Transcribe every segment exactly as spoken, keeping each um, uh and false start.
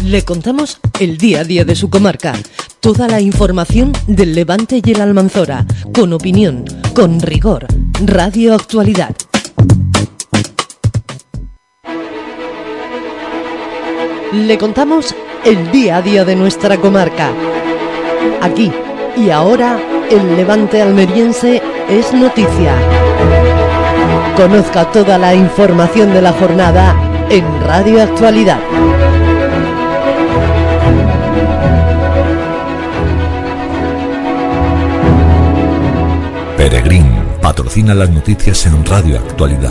Le contamos el día a día de su comarca, toda la información del Levante y el Almanzora, con opinión, con rigor. Radio Actualidad. Le contamos el día a día de nuestra comarca. Aquí y ahora, el Levante almeriense es noticia. Conozca toda la información de la jornada en Radio Actualidad. Peregrín patrocina las noticias en Radio Actualidad.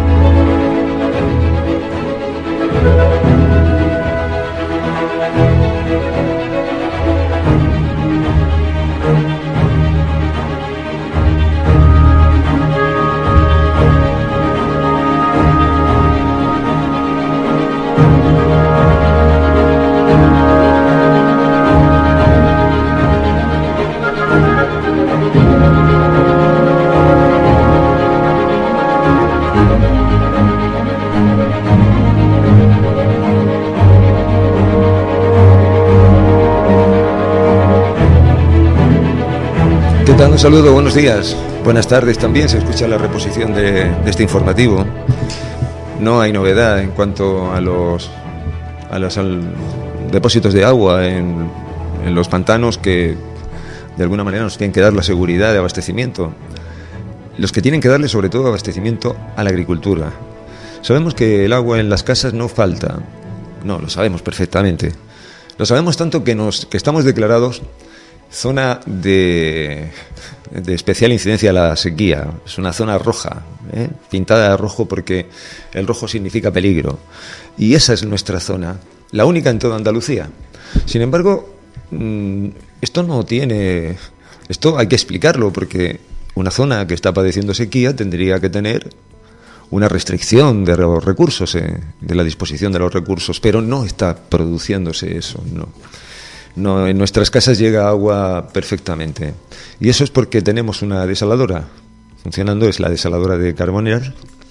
Un saludo, buenos días, buenas tardes también, se escucha la reposición de, de este informativo. No hay novedad en cuanto a los, a los al, depósitos de agua en, en los pantanos que de alguna manera nos tienen que dar la seguridad de abastecimiento. Los que tienen que darle sobre todo abastecimiento a la agricultura. Sabemos que el agua en las casas no falta, no, lo sabemos perfectamente. Lo sabemos tanto que, nos, que estamos declarados zona de, de especial incidencia a la sequía. Es una zona roja, ¿eh? pintada de rojo porque el rojo significa peligro. Y esa es nuestra zona, la única en toda Andalucía. Sin embargo, esto no tiene... Esto hay que explicarlo porque una zona que está padeciendo sequía tendría que tener una restricción de los recursos, ¿eh? de la disposición de los recursos, pero no está produciéndose eso, no. No, en nuestras casas llega agua perfectamente. Y eso es porque tenemos una desaladora funcionando, es la desaladora de Carboneras.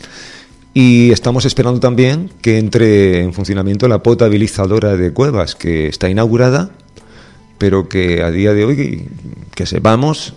Y estamos esperando también que entre en funcionamiento la potabilizadora de Cuevas, que está inaugurada, pero que a día de hoy, que sepamos,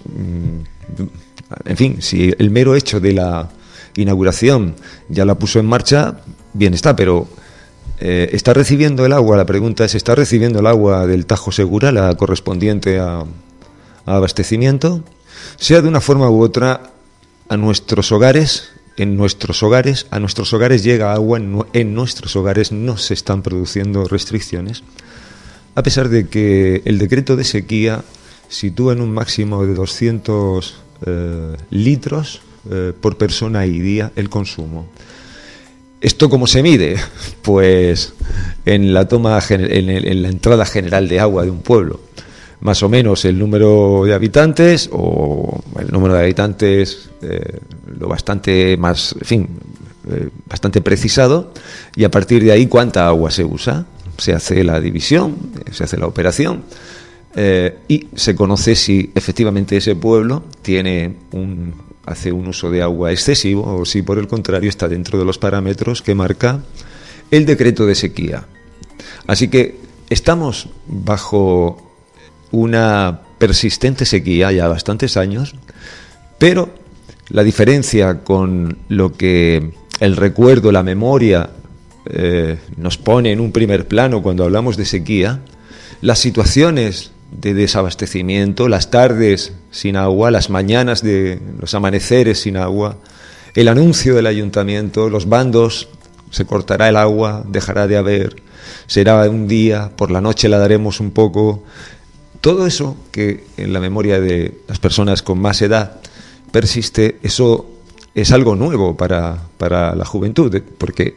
en fin, si el mero hecho de la inauguración ya la puso en marcha, bien está, pero... Eh, ¿está recibiendo el agua? La pregunta es, ¿está recibiendo el agua del Tajo Segura, la correspondiente a, a abastecimiento? Sea de una forma u otra, a nuestros hogares, en nuestros hogares, a nuestros hogares llega agua, en, en nuestros hogares no se están produciendo restricciones, a pesar de que el decreto de sequía sitúa en un máximo de doscientos eh, litros eh, por persona y día el consumo. ¿Esto cómo se mide? Pues en la toma, en, el, en la entrada general de agua de un pueblo. Más o menos el número de habitantes o el número de habitantes eh, lo bastante más, en fin, eh, bastante precisado, y a partir de ahí cuánta agua se usa. Se hace la división, se hace la operación eh, y se conoce si efectivamente ese pueblo tiene un hace un uso de agua excesivo o si por el contrario está dentro de los parámetros que marca el decreto de sequía. Así que estamos bajo una persistente sequía ya bastantes años, pero la diferencia con lo que el recuerdo, la memoria eh, nos pone en un primer plano cuando hablamos de sequía, las situaciones de desabastecimiento, las tardes sin agua, las mañanas de los amaneceres sin agua, el anuncio del ayuntamiento, los bandos, se cortará el agua, dejará de haber, será un día, por la noche la daremos un poco. Todo eso que en la memoria de las personas con más edad persiste, eso es algo nuevo para, para la juventud, porque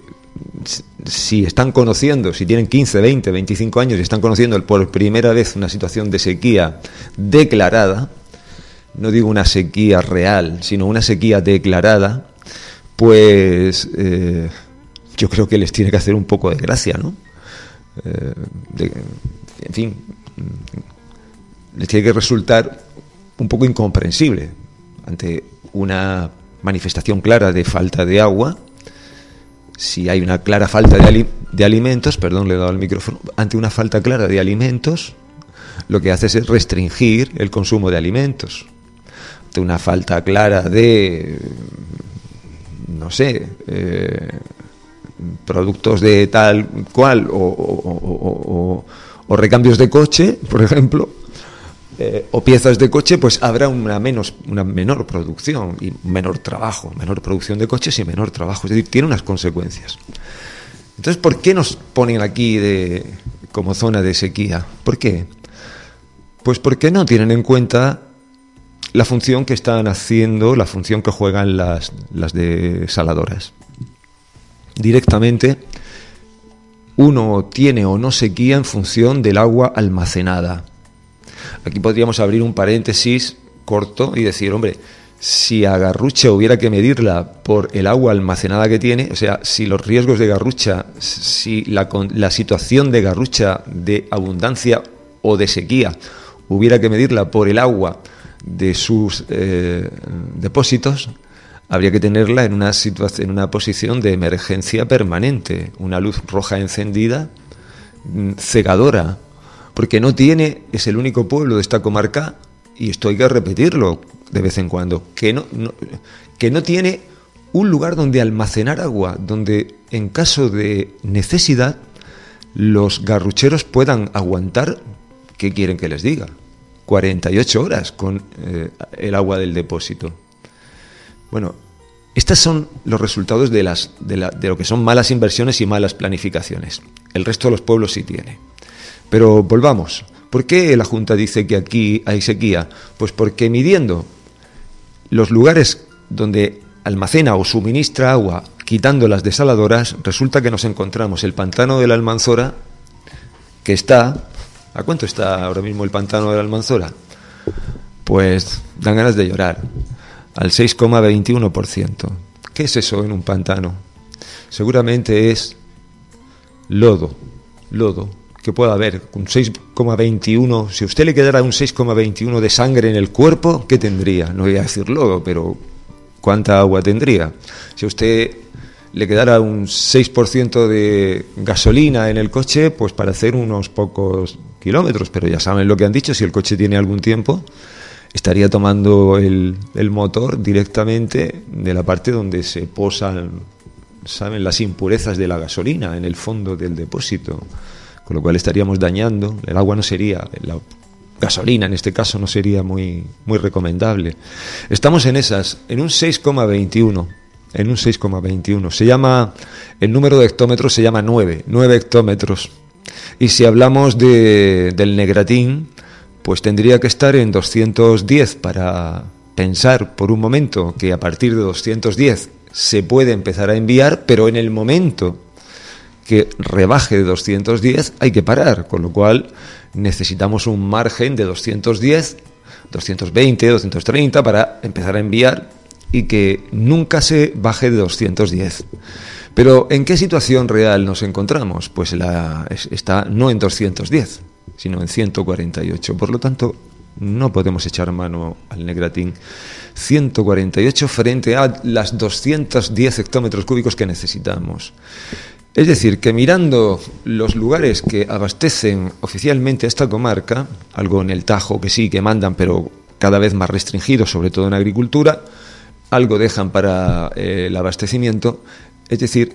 si están conociendo, si tienen quince, veinte, veinticinco años y están conociendo por primera vez una situación de sequía declarada, no digo una sequía real, sino una sequía declarada, pues eh, yo creo que les tiene que hacer un poco de gracia, ¿no? Eh, de, en fin, les tiene que resultar un poco incomprensible ante una manifestación clara de falta de agua. Si hay una clara falta de, ali- de alimentos, perdón, le he dado al micrófono, ante una falta clara de alimentos, lo que hace es restringir el consumo de alimentos. Ante una falta clara de, no sé, eh, productos de tal cual, o, o, o, o, o recambios de coche, por ejemplo, eh, o piezas de coche, pues habrá una, menos, una menor producción y menor trabajo, menor producción de coches y menor trabajo. Es decir, tiene unas consecuencias. Entonces, ¿por qué nos ponen aquí de, como zona de sequía? ¿Por qué? Pues porque no tienen en cuenta la función que están haciendo, la función que juegan las, las desaladoras. Directamente, uno tiene o no sequía en función del agua almacenada. Aquí podríamos abrir un paréntesis corto y decir, hombre, si a Garrucha hubiera que medirla por el agua almacenada que tiene, o sea, si los riesgos de Garrucha, si la, la situación de Garrucha de abundancia o de sequía hubiera que medirla por el agua de sus eh, depósitos, habría que tenerla en una situación, en una posición de emergencia permanente, una luz roja encendida, cegadora, porque no tiene, es el único pueblo de esta comarca, y esto hay que repetirlo de vez en cuando, que no, no, que no tiene un lugar donde almacenar agua, donde en caso de necesidad los garrucheros puedan aguantar, ¿qué quieren que les diga? cuarenta y ocho horas con eh, el agua del depósito. Bueno, estos son los resultados de, las, de, la, de lo que son malas inversiones y malas planificaciones. El resto de los pueblos sí tiene. Pero volvamos. ¿Por qué la Junta dice que aquí hay sequía? Pues porque midiendo los lugares donde almacena o suministra agua, quitando las desaladoras, resulta que nos encontramos el pantano de la Almanzora, que está... ¿A cuánto está ahora mismo el pantano de la Almanzora? Pues dan ganas de llorar. Al seis coma veintiuno por ciento. ¿Qué es eso en un pantano? Seguramente es lodo, lodo, que pueda haber un seis coma veintiuno. Si a usted le quedara un seis coma veintiuno de sangre en el cuerpo, ¿qué tendría? No voy a decir lodo, pero ¿cuánta agua tendría? Si a usted le quedara un seis por ciento de gasolina en el coche, pues para hacer unos pocos kilómetros, pero ya saben lo que han dicho, si el coche tiene algún tiempo, estaría tomando el, el motor directamente de la parte donde se posan, saben, las impurezas de la gasolina en el fondo del depósito, con lo cual estaríamos dañando, el agua no sería, la gasolina en este caso no sería muy, muy recomendable. Estamos en esas, en un seis coma veintiuno, en un seis coma veintiuno, se llama, el número de hectómetros se llama nueve, nueve hectómetros, y si hablamos de, del Negratín, pues tendría que estar en doscientos diez para pensar por un momento que a partir de doscientos diez se puede empezar a enviar, pero en el momento que rebaje de doscientos diez hay que parar, con lo cual necesitamos un margen de doscientos diez, doscientos veinte, doscientos treinta para empezar a enviar y que nunca se baje de doscientos diez. Pero ¿en qué situación real nos encontramos? Pues la, está no en doscientos diez, sino en ciento cuarenta y ocho. Por lo tanto, no podemos echar mano al Negratín. ciento cuarenta y ocho frente a las doscientos diez hectómetros cúbicos que necesitamos. Es decir, que mirando los lugares que abastecen oficialmente a esta comarca, algo en el Tajo que sí, que mandan, pero cada vez más restringido, sobre todo en agricultura, algo dejan para eh, el abastecimiento. Es decir,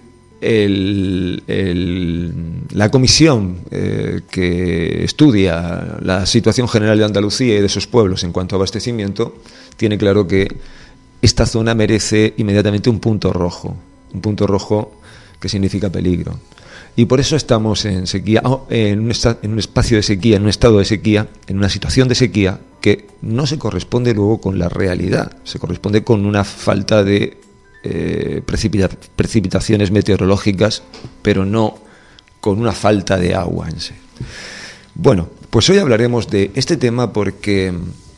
el, el, la comisión eh, que estudia la situación general de Andalucía y de sus pueblos en cuanto a abastecimiento tiene claro que esta zona merece inmediatamente un punto rojo, un punto rojo que significa peligro. Y por eso estamos en sequía, en un, esta, en un espacio de sequía, en un estado de sequía, en una situación de sequía que no se corresponde luego con la realidad, se corresponde con una falta de Eh, precipita- precipitaciones meteorológicas, pero no con una falta de agua en sí. Bueno, pues hoy hablaremos de este tema porque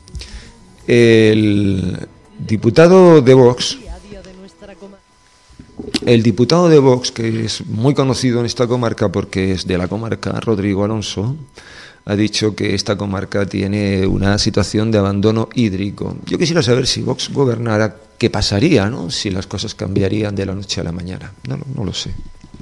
el diputado de Vox, el diputado de Vox, que es muy conocido en esta comarca porque es de la comarca, Rodrigo Alonso, ha dicho que esta comarca tiene una situación de abandono hídrico. Yo quisiera saber si Vox gobernara, ¿qué pasaría, no? Si las cosas cambiarían de la noche a la mañana. No, no lo sé.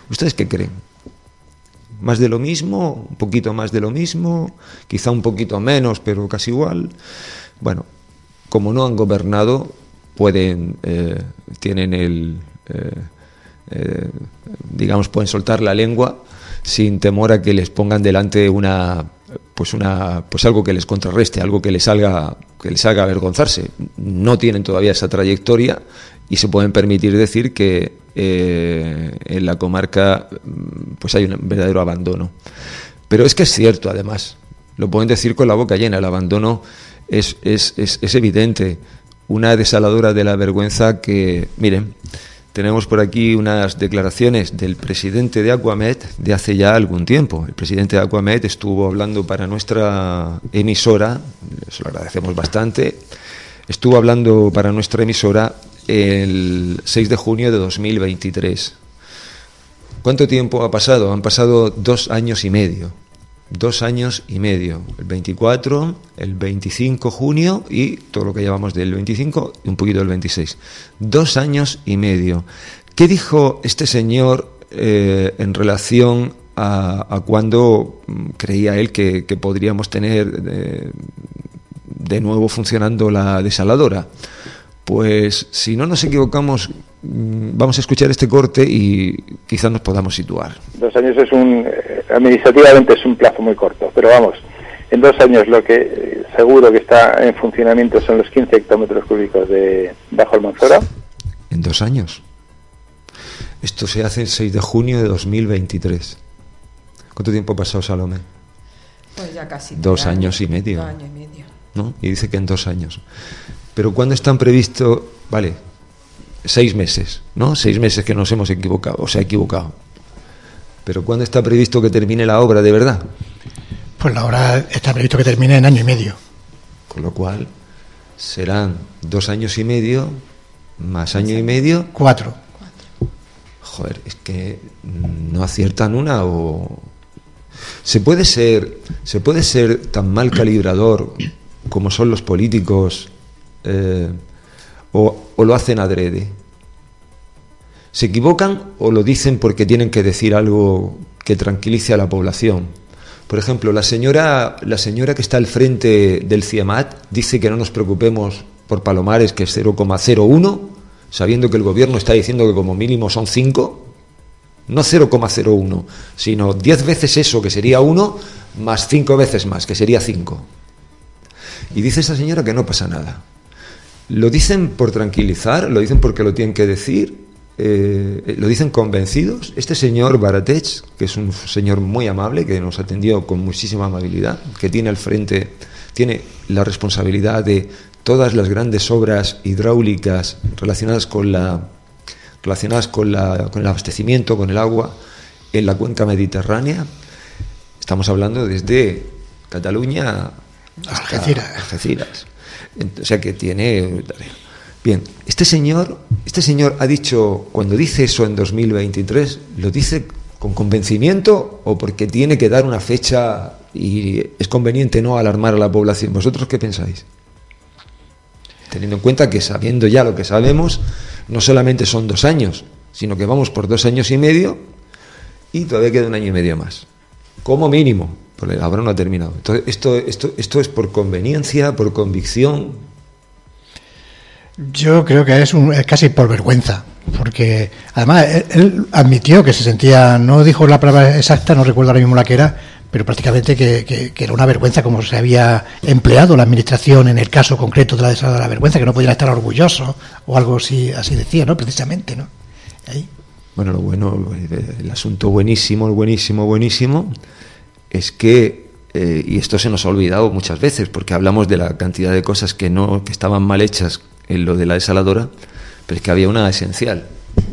¿Ustedes qué creen? ¿Más de lo mismo? ¿Un poquito más de lo mismo? ¿Quizá un poquito menos, pero casi igual? Bueno, como no han gobernado, pueden, eh, tienen el, eh, eh, digamos, pueden soltar la lengua sin temor a que les pongan delante una, pues una, pues algo que les contrarreste, algo que les haga, que les haga avergonzarse. No tienen todavía esa trayectoria y se pueden permitir decir que eh, en la comarca pues hay un verdadero abandono. Pero es que es cierto, además, lo pueden decir con la boca llena, el abandono es, es, es, es evidente. Una desaladora de la vergüenza que, miren, tenemos por aquí unas declaraciones del presidente de Acuamed de hace ya algún tiempo. El presidente de Acuamed estuvo hablando para nuestra emisora, se lo agradecemos bastante, estuvo hablando para nuestra emisora el seis de junio de dos mil veintitrés. ¿Cuánto tiempo ha pasado? Han pasado dos años y medio. Dos años y medio. El veinticuatro, el veinticinco de junio y todo lo que llevamos del veinticinco y un poquito del veintiséis. Dos años y medio. ¿Qué dijo este señor eh, en relación a, a cuando creía él que, que podríamos tener de, de nuevo funcionando la desaladora? Pues si no nos equivocamos, vamos a escuchar este corte y quizás nos podamos situar. Dos años es un, administrativamente es un plazo muy corto, pero vamos, en dos años lo que seguro que está en funcionamiento son los quince hectómetros cúbicos de Bajo Almanzora. En dos años. Esto se hace el seis de junio de dos mil veintitrés. ¿Cuánto tiempo ha pasado, Salomé? Pues ya casi. Dos años y medio. Dos años y medio. ¿No? Y dice que en dos años. Pero ¿cuándo están previstos? Vale, seis meses, ¿no? Seis meses que nos hemos equivocado, o se ha equivocado. Pero ¿cuándo está previsto que termine la obra de verdad? Pues la obra está previsto que termine en año y medio. Con lo cual serán dos años y medio más año y medio. Cuatro. Joder, es que no aciertan una o se puede ser, se puede ser tan mal calibrador como son los políticos. Eh, o, o lo hacen adrede. ¿Se equivocan o lo dicen porque tienen que decir algo que tranquilice a la población? Por ejemplo, la señora, la señora que está al frente del CIEMAT dice que no nos preocupemos por Palomares, que es cero coma cero uno, sabiendo que el gobierno está diciendo que como mínimo son cinco, no cero coma cero uno, sino diez veces eso, que sería uno, más cinco veces más, que sería cinco. Y dice esa señora que no pasa nada. ¿Lo dicen por tranquilizar? ¿Lo dicen porque lo tienen que decir? Eh, ¿Lo dicen convencidos? Este señor Baratech, que es un señor muy amable, que nos atendió con muchísima amabilidad, que tiene al frente, tiene la responsabilidad de todas las grandes obras hidráulicas relacionadas con la relacionadas con la con el abastecimiento, con el agua en la cuenca mediterránea. Estamos hablando desde Cataluña hasta Algeciras. Algeciras. O sea que tiene... Bien, este señor, este señor ha dicho, cuando dice eso en dos mil veintitrés, ¿lo dice con convencimiento o porque tiene que dar una fecha y es conveniente no alarmar a la población? ¿Vosotros qué pensáis? Teniendo en cuenta que sabiendo ya lo que sabemos, no solamente son dos años, sino que vamos por dos años y medio y todavía queda un año y medio más. Como mínimo. Porque la obra no ha terminado. Entonces, esto, esto, esto es por conveniencia, por convicción. Yo creo que es, un, es casi por vergüenza, porque además él, él admitió que se sentía, no dijo la palabra exacta, no recuerdo ahora mismo la que era, pero prácticamente que, que, que era una vergüenza como se había empleado la administración en el caso concreto de la desaladora de la vergüenza, que no podían estar orgullosos o algo así, así decía, ¿no? Precisamente, ¿no? Ahí. Bueno, lo bueno, el asunto buenísimo, el buenísimo, buenísimo. Es que, eh, y esto se nos ha olvidado muchas veces, porque hablamos de la cantidad de cosas que no que estaban mal hechas en lo de la desaladora, pero es que había una esencial.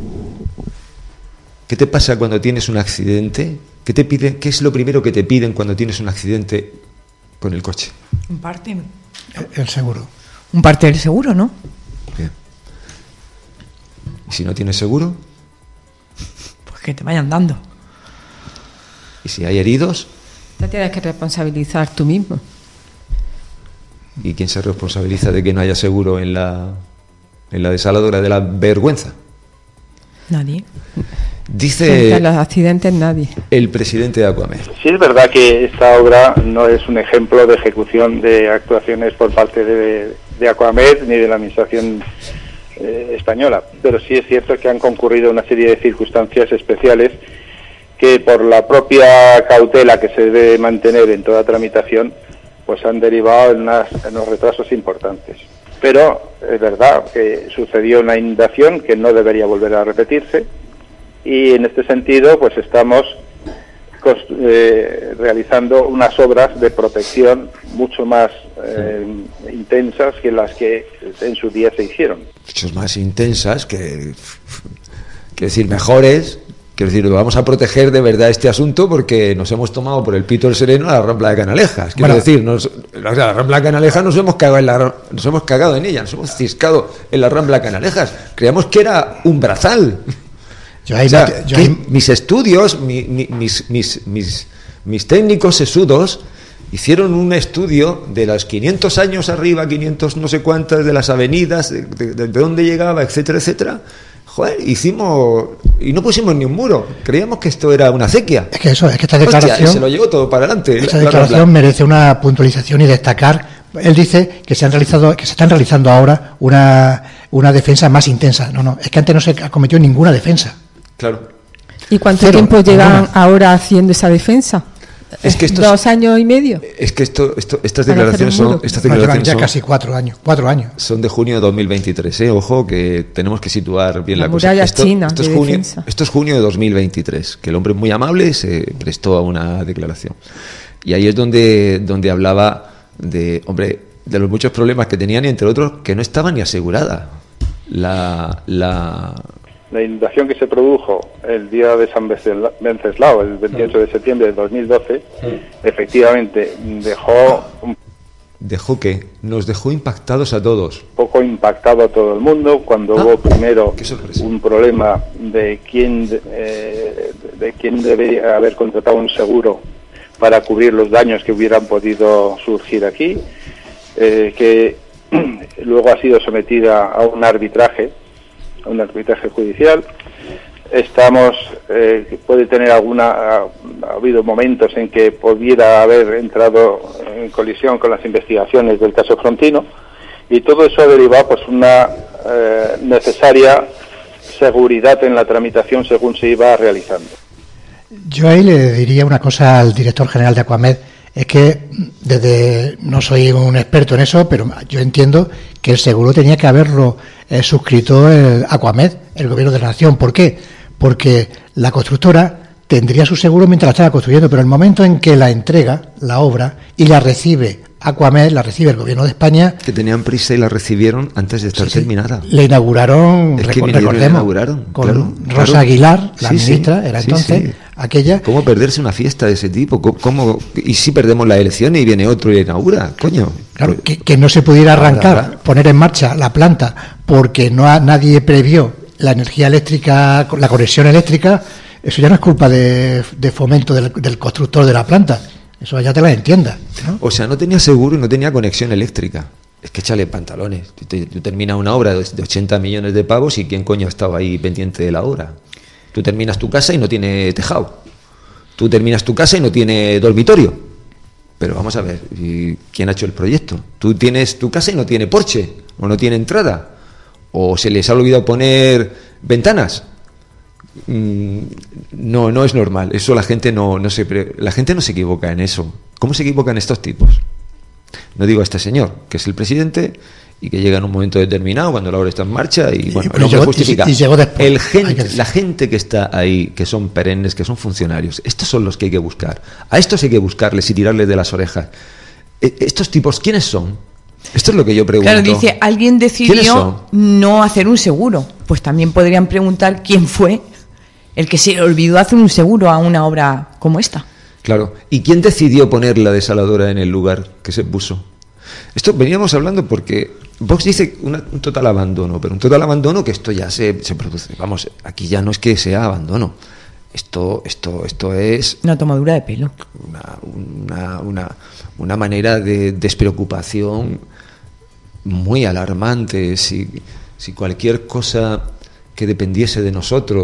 ¿Qué te pasa cuando tienes un accidente? ¿Qué te piden? ¿Qué es lo primero que te piden cuando tienes un accidente con el coche? Un parte. El, el seguro. Un parte del seguro, ¿no? Bien. ¿Y si no tienes seguro? Pues que te vayan dando. ¿Y si hay heridos? Te tienes que responsabilizar tú mismo. ¿Y quién se responsabiliza de que no haya seguro en la, en la desaladora de la vergüenza? Nadie. Dice Frente a los accidentes nadie. el presidente de Aquamed. Sí, es verdad que esta obra no es un ejemplo de ejecución de actuaciones por parte de, de Aquamed ni de la Administración eh, española, pero sí es cierto que han concurrido una serie de circunstancias especiales que por la propia cautela que se debe mantener en toda tramitación, pues han derivado en, unas, en unos retrasos importantes. Pero es verdad que sucedió una inundación que no debería volver a repetirse, y en este sentido pues estamos eh, realizando unas obras de protección mucho más eh, intensas que las que en su día se hicieron. Muchas más intensas, que, que decir, mejores. Quiero decir, vamos a proteger de verdad este asunto porque nos hemos tomado por el pito del sereno a la Rambla de Canalejas. Quiero bueno, decir, nos, o sea, la Rambla de Canalejas nos hemos cagado en la, nos hemos cagado en ella, nos hemos ciscado en la Rambla de Canalejas. Creíamos que era un brazal. Yo ahí, o sea, yo ahí... Mis estudios, mi, mi, mis, mis, mis, mis técnicos sesudos hicieron un estudio de los quinientos años arriba, quinientos no sé cuántas, de las avenidas, de, de, de dónde llegaba, etcétera, etcétera. Joder, hicimos y no pusimos ni un muro. Creíamos que esto era una acequia. Es que eso, es que esta declaración... Hostia, se lo llevó todo para adelante. Esta la, declaración la, la, merece una puntualización y destacar. Él dice que se han realizado, que se están realizando ahora una, una defensa más intensa. No, no, es que antes no se cometió ninguna defensa. Claro. ¿Y cuánto Cero, tiempo llevan ninguna. ahora haciendo esa defensa? Es que estos, dos años y medio. Es que esto, esto estas declaraciones son, estas declaraciones no, ya son, casi cuatro años, cuatro años. Son de junio de dos mil veintitrés. ¿eh? Ojo, que tenemos que situar bien la, la cosa. Esto, China esto, es de junio, defensa. esto es junio de dos mil veintitrés, que el hombre muy amable se prestó a una declaración. Y ahí es donde, donde hablaba de, hombre, de los muchos problemas que tenían y entre otros que no estaba ni asegurada la la La inundación que se produjo el día de San Venceslao, el veintiocho de septiembre de dos mil doce, efectivamente dejó un dejó que nos dejó impactados a todos. Poco impactado a todo el mundo cuando ah, hubo primero un problema de quién eh, de quién debería haber contratado un seguro para cubrir los daños que hubieran podido surgir aquí, eh, que luego ha sido sometida a un arbitraje. un arbitraje judicial. Estamos, eh, puede tener alguna, ha, ha habido momentos en que pudiera haber entrado en colisión con las investigaciones del caso Frontino, y todo eso ha derivado pues una eh, necesaria seguridad en la tramitación según se iba realizando. Yo ahí le diría una cosa al director general de Aquamed. Es que desde no soy un experto en eso, pero yo entiendo que el seguro tenía que haberlo eh, suscrito el Aquamed, el gobierno de la nación. ¿Por qué? Porque la constructora tendría su seguro mientras la estaba construyendo, pero el momento en que la entrega, la obra, y la recibe Aquamed, la recibe el gobierno de España... Que tenían prisa y la recibieron antes de estar sí, terminada. Sí. Le inauguraron, es que reco- recordemos, la inauguraron, con claro, Rosa claro. Aguilar, la sí, ministra, sí, era sí, entonces, sí. aquella... ¿Cómo perderse una fiesta de ese tipo? ¿Cómo, cómo, y si perdemos la elección y viene otro y inaugura? Coño. Claro, que, que no se pudiera arrancar, ahora, ahora. poner en marcha la planta, porque no ha, nadie previó la energía eléctrica, la conexión eléctrica. Eso ya no es culpa de, de Fomento del, del constructor de la planta. Eso ya te la entiendas, ¿no? O sea, no tenía seguro y no tenía conexión eléctrica. Es que échale pantalones. Tú, te, tú terminas una obra de ochenta millones de pavos y ¿quién coño ha estado ahí pendiente de la obra? Tú terminas tu casa y no tiene tejado. Tú terminas tu casa y no tiene dormitorio. Pero vamos a ver, ¿quién ha hecho el proyecto? Tú tienes tu casa y no tiene porche, o no tiene entrada, o se les ha olvidado poner ventanas. No, no es normal. Eso la gente no, no se la gente no se equivoca en eso. ¿Cómo se equivocan estos tipos? No digo a este señor, que es el presidente y que llega en un momento determinado cuando la obra está en marcha y bueno, y, llegó, justifica. Y, y llegó después. El gente, la gente que está ahí, que son perennes, que son funcionarios, estos son los que hay que buscar. A estos hay que buscarles y tirarles de las orejas. Estos tipos, ¿quiénes son? Esto es lo que yo pregunto. Claro, dice, alguien decidió no hacer un seguro. Pues también podrían preguntar quién fue el que se olvidó hacer un seguro a una obra como esta. Claro. ¿Y quién decidió poner la desaladora en el lugar que se puso? Esto veníamos hablando porque Vox dice una, un total abandono, pero un total abandono que esto ya se, se produce. Vamos, aquí ya no es que sea abandono. Esto, esto, esto es una tomadura de pelo. Una, una, una, una manera de despreocupación muy alarmante. Si, si cualquier cosa que dependiese de nosotros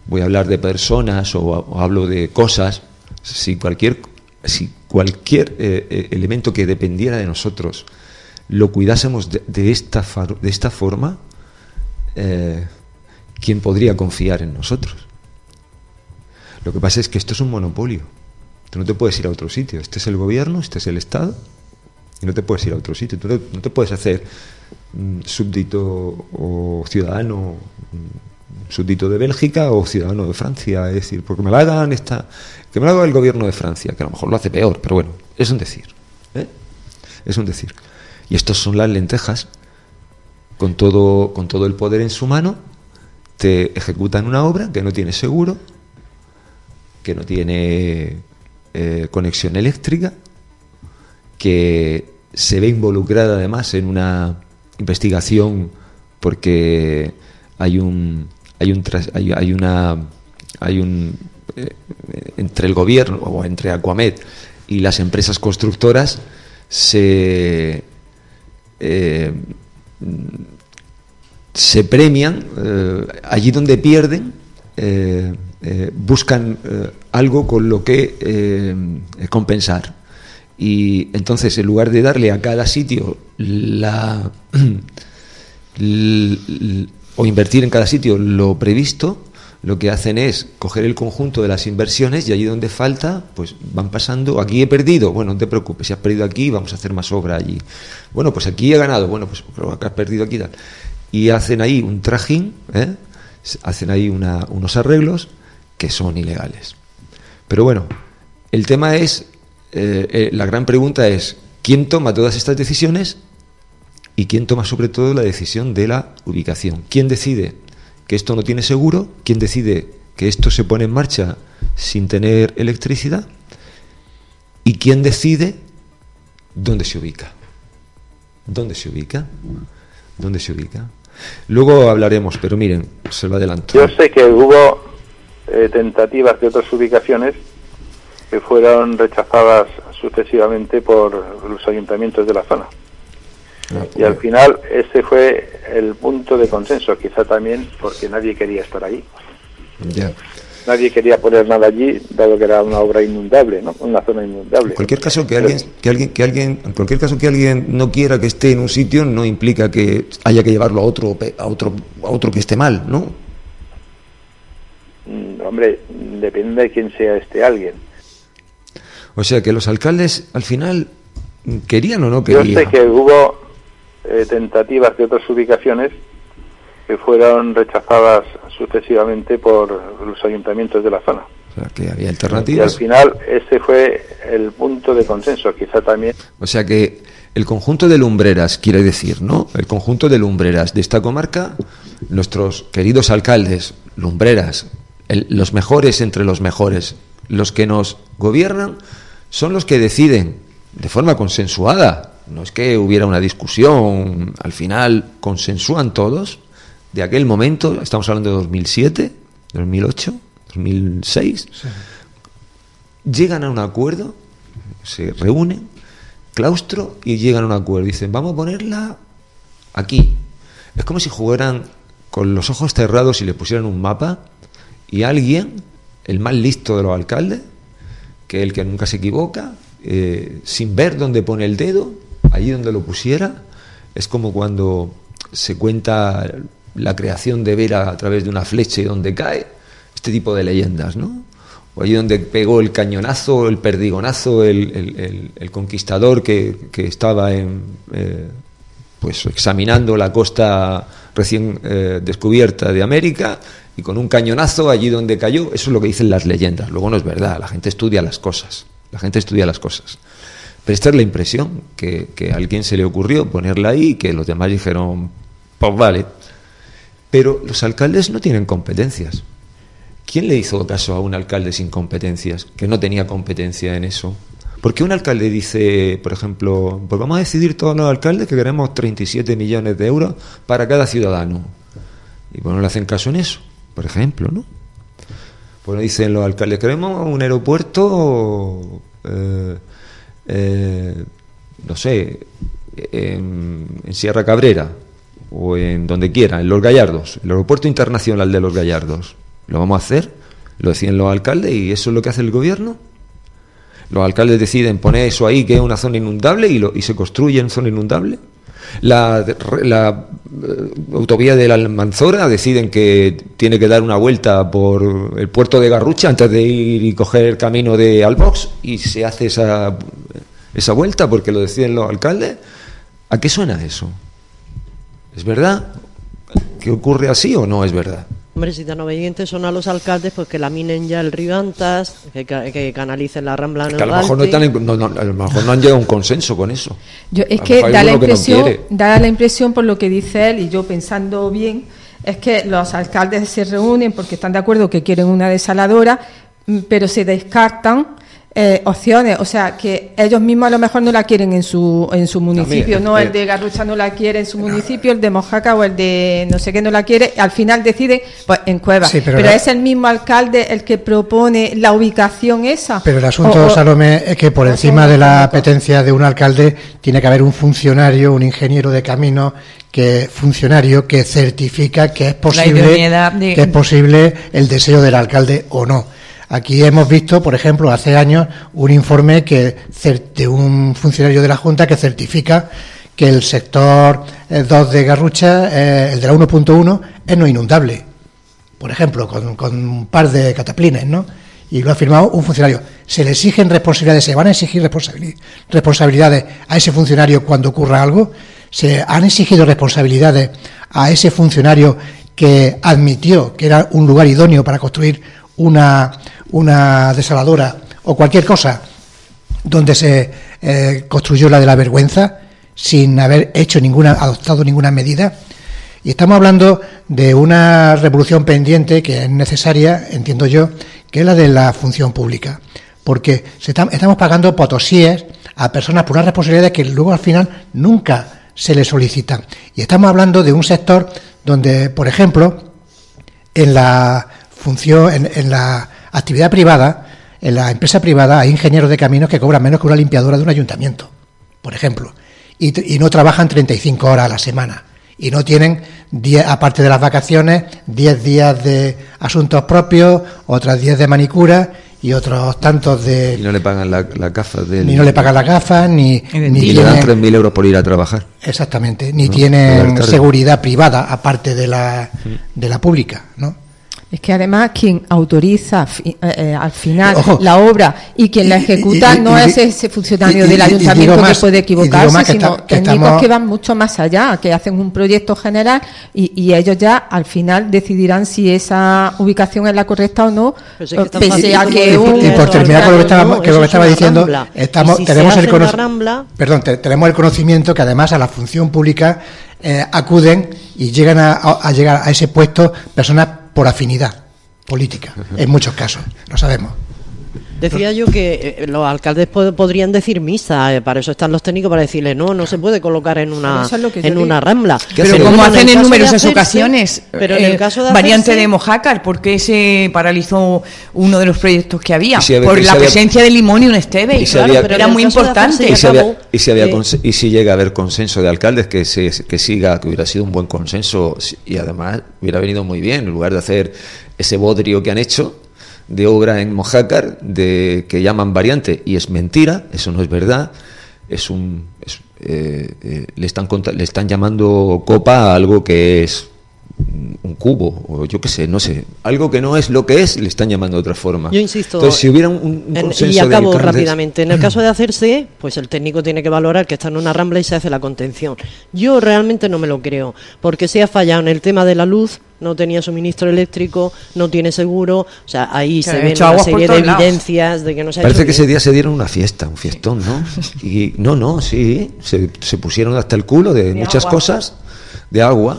voy a hablar de personas o, o hablo de cosas, si cualquier, si cualquier eh, eh, elemento que dependiera de nosotros lo cuidásemos de, de, esta, far, de esta forma, eh, ¿quién podría confiar en nosotros? Lo que pasa es que esto es un monopolio. Tú no te puedes ir a otro sitio. Este es el gobierno, este es el Estado, y no te puedes ir a otro sitio. Tú no, no te puedes hacer mm, súbdito o ciudadano, mm, súbdito de Bélgica o ciudadano de Francia. Es decir, porque me la hagan esta, que me la haga el gobierno de Francia, que a lo mejor lo hace peor, pero bueno, es un decir. ¿eh? Es un decir. Y estos son las lentejas, con todo, con todo el poder en su mano, te ejecutan una obra que no tiene seguro, que no tiene eh, conexión eléctrica, que se ve involucrada además en una investigación porque hay un hay un hay, hay una hay un eh, entre el gobierno o entre Aquamed y las empresas constructoras se eh, se premian eh, allí donde pierden. Eh, eh, buscan eh, algo con lo que eh, compensar, y entonces en lugar de darle a cada sitio la l, l, o invertir en cada sitio lo previsto, lo que hacen es coger el conjunto de las inversiones y allí donde falta pues van pasando. Aquí he perdido, bueno, no te preocupes, si has perdido aquí vamos a hacer más obra allí. Bueno, pues aquí he ganado, bueno, pues pero acá has perdido aquí tal. Y hacen ahí un trajín, ¿eh? hacen ahí una, unos arreglos que son ilegales. Pero bueno, el tema es, eh, eh, la gran pregunta es, ¿quién toma todas estas decisiones? Y ¿quién toma sobre todo la decisión de la ubicación? ¿Quién decide que esto no tiene seguro? ¿Quién decide que esto se pone en marcha sin tener electricidad? ¿Y quién decide dónde se ubica? ¿Dónde se ubica? ¿Dónde se ubica? Luego hablaremos, pero miren, se lo adelanto. Yo sé que hubo eh, tentativas de otras ubicaciones que fueron rechazadas sucesivamente por los ayuntamientos de la zona. Ah, y al final ese fue el punto de consenso, quizá también porque nadie quería estar ahí. Ya. Nadie quería poner nada allí, dado que era una obra inundable, ¿no? Una zona inundable. En cualquier caso que alguien, que alguien, que alguien, en cualquier caso que alguien no quiera que esté en un sitio no implica que haya que llevarlo a otro, a otro, a otro que esté mal, ¿no? Mm, hombre, depende de quién sea este alguien. O sea que los alcaldes al final querían o no querían. Yo sé que hubo eh, tentativas de otras ubicaciones que fueron rechazadas sucesivamente por los ayuntamientos de la zona. O sea, que había alternativas. Y al final ese fue el punto de consenso, quizá también. O sea que el conjunto de lumbreras, quiere decir, ¿no? El conjunto de lumbreras de esta comarca, nuestros queridos alcaldes, lumbreras, el, los mejores entre los mejores, los que nos gobiernan, son los que deciden de forma consensuada. No es que hubiera una discusión, al final consensúan todos. De aquel momento, estamos hablando de dos mil siete, dos mil ocho, dos mil seis, sí. Llegan a un acuerdo, se reúnen, claustro, y llegan a un acuerdo. Dicen, vamos a ponerla aquí. Es como si jugaran con los ojos cerrados y le pusieran un mapa, y alguien, el más listo de los alcaldes, que el que nunca se equivoca, eh, sin ver dónde pone el dedo, allí donde lo pusiera, es como cuando se cuenta la creación de Vera a través de una flecha y donde cae, este tipo de leyendas, ¿no? O allí donde pegó el cañonazo, el perdigonazo, el, el, el, el conquistador que, que estaba en, eh, pues examinando la costa recién eh, descubierta de América, y con un cañonazo allí donde cayó. Eso es lo que dicen las leyendas. Luego no es verdad, la gente estudia las cosas, la gente estudia las cosas. Pero esta es la impresión, que, que a alguien se le ocurrió ponerla ahí y que los demás dijeron, pues vale. Pero los alcaldes no tienen competencias. ¿Quién le hizo caso a un alcalde sin competencias, que no tenía competencia en eso? ¿Por qué un alcalde dice, por ejemplo, pues vamos a decidir todos los alcaldes que queremos treinta y siete millones de euros para cada ciudadano? Y pues no le hacen caso en eso, por ejemplo, ¿no? Pues dicen los alcaldes, queremos un aeropuerto, eh, eh, no sé, en, en Sierra Cabrera, o en donde quiera, en Los Gallardos, el aeropuerto internacional de Los Gallardos. Lo vamos a hacer, lo deciden los alcaldes y eso es lo que hace el gobierno. Los alcaldes deciden poner eso ahí, que es una zona inundable, y, lo, y se construye en zona inundable. La, la uh, autovía de la Almanzora deciden que tiene que dar una vuelta por el puerto de Garrucha antes de ir y coger el camino de Albox, y se hace esa, esa vuelta porque lo deciden los alcaldes. ¿A qué suena eso? ¿Es verdad que ocurre así o no es verdad? Hombre, si tan obedientes son a los alcaldes, pues que laminen ya el río Antas, que, que canalicen la Rambla en que a lo mejor no, están en, no, no, a lo mejor no han llegado a un consenso con eso. Yo, es que da la impresión, que no da la impresión por lo que dice él, y yo pensando bien, es que los alcaldes se reúnen porque están de acuerdo que quieren una desaladora, pero se descartan Eh, opciones, o sea, que ellos mismos a lo mejor no la quieren en su en su municipio, También, no eh, el de Garrucha no la quiere en su municipio, el de Mojácar o el de no sé qué no la quiere, al final decide pues en Cueva, sí, pero, pero la, es el mismo alcalde el que propone la ubicación esa. Pero el asunto, o, Salomé, es que por encima de la apetencia de un alcalde tiene que haber un funcionario, un ingeniero de camino, que funcionario que certifica que es posible de... que es posible el deseo del alcalde o no. Aquí hemos visto, por ejemplo, hace años un informe que de un funcionario de la Junta que certifica que el sector dos de Garrucha, eh, el de la uno punto uno, es no inundable, por ejemplo, con, con un par de cataplines, ¿no? Y lo ha firmado un funcionario. Se le exigen responsabilidades, se van a exigir responsabilidades a ese funcionario cuando ocurra algo. Se han exigido responsabilidades a ese funcionario que admitió que era un lugar idóneo para construir una una desaladora o cualquier cosa donde se eh, construyó la de la vergüenza sin haber hecho ninguna, adoptado ninguna medida. Y estamos hablando de una revolución pendiente que es necesaria, entiendo yo, que es la de la función pública, porque se está, estamos pagando potosíes a personas por unas responsabilidades que luego al final nunca se les solicitan. Y estamos hablando de un sector donde, por ejemplo, en la función, en, en la actividad privada, en la empresa privada hay ingenieros de caminos que cobran menos que una limpiadora de un ayuntamiento, por ejemplo, y, y no trabajan treinta y cinco horas a la semana, y no tienen, diez, aparte de las vacaciones, diez días de asuntos propios, otras diez de manicura y otros tantos de... Y no le pagan la, la gafa del... Ni no le pagan las gafas, ni... ni y le dan tres mil euros por ir a trabajar. Exactamente, ni ¿no? tienen seguridad privada, aparte de la, de la pública, ¿no? Es que además quien autoriza eh, eh, al final Ojo, la obra y quien la ejecuta y, y, no y, es ese funcionario y, del ayuntamiento más, que puede equivocarse, que sino está, que técnicos estamos... que van mucho más allá, que hacen un proyecto general y, y ellos ya al final decidirán si esa ubicación es la correcta o no, es que pese a que un... Y por terminar con lo que estaba, que lo que estaba diciendo, estamos, si tenemos el cono... rambla... Perdón, te, tenemos el conocimiento que además a la función pública eh, acuden y llegan a, a, a llegar a ese puesto personas por afinidad política, en muchos casos, lo sabemos. Decía yo que eh, los alcaldes pod- podrían decir misa, eh, para eso están los técnicos, para decirle no, no se puede colocar en una es en una rambla. Pero, pero como hacen en numerosas hacerse, ocasiones, pero en el caso de variante hacerse, de Mojácar, ¿por qué se paralizó uno de los proyectos que había? Si había por la había, presencia de limón y un esteve, y claro, había, pero era muy importante. Y si, había, y, si había, eh, y si llega a haber consenso de alcaldes, que se, que siga, que hubiera sido un buen consenso, y además hubiera venido muy bien, en lugar de hacer ese bodrio que han hecho de obra en Mojácar, de que llaman variante, y es mentira, eso no es verdad, es un es, eh, eh, le están le están llamando copa a algo que es un cubo, o yo qué sé, no sé, algo que no es lo que es, le están llamando de otra forma. Yo insisto, entonces si hubiera un, un en, consenso y acabo de alcaldes... rápidamente, en el caso de hacerse, pues el técnico tiene que valorar que está en una rambla y se hace la contención. Yo realmente no me lo creo, porque se ha fallado en el tema de la luz, no tenía suministro eléctrico, no tiene seguro, o sea, ahí se ven una serie de evidencias lados. De que no se ha Parece hecho que bien. Ese día se dieron una fiesta, un fiestón, ¿no? Y no, no, sí, se, se pusieron hasta el culo de, de muchas agua. cosas, de agua.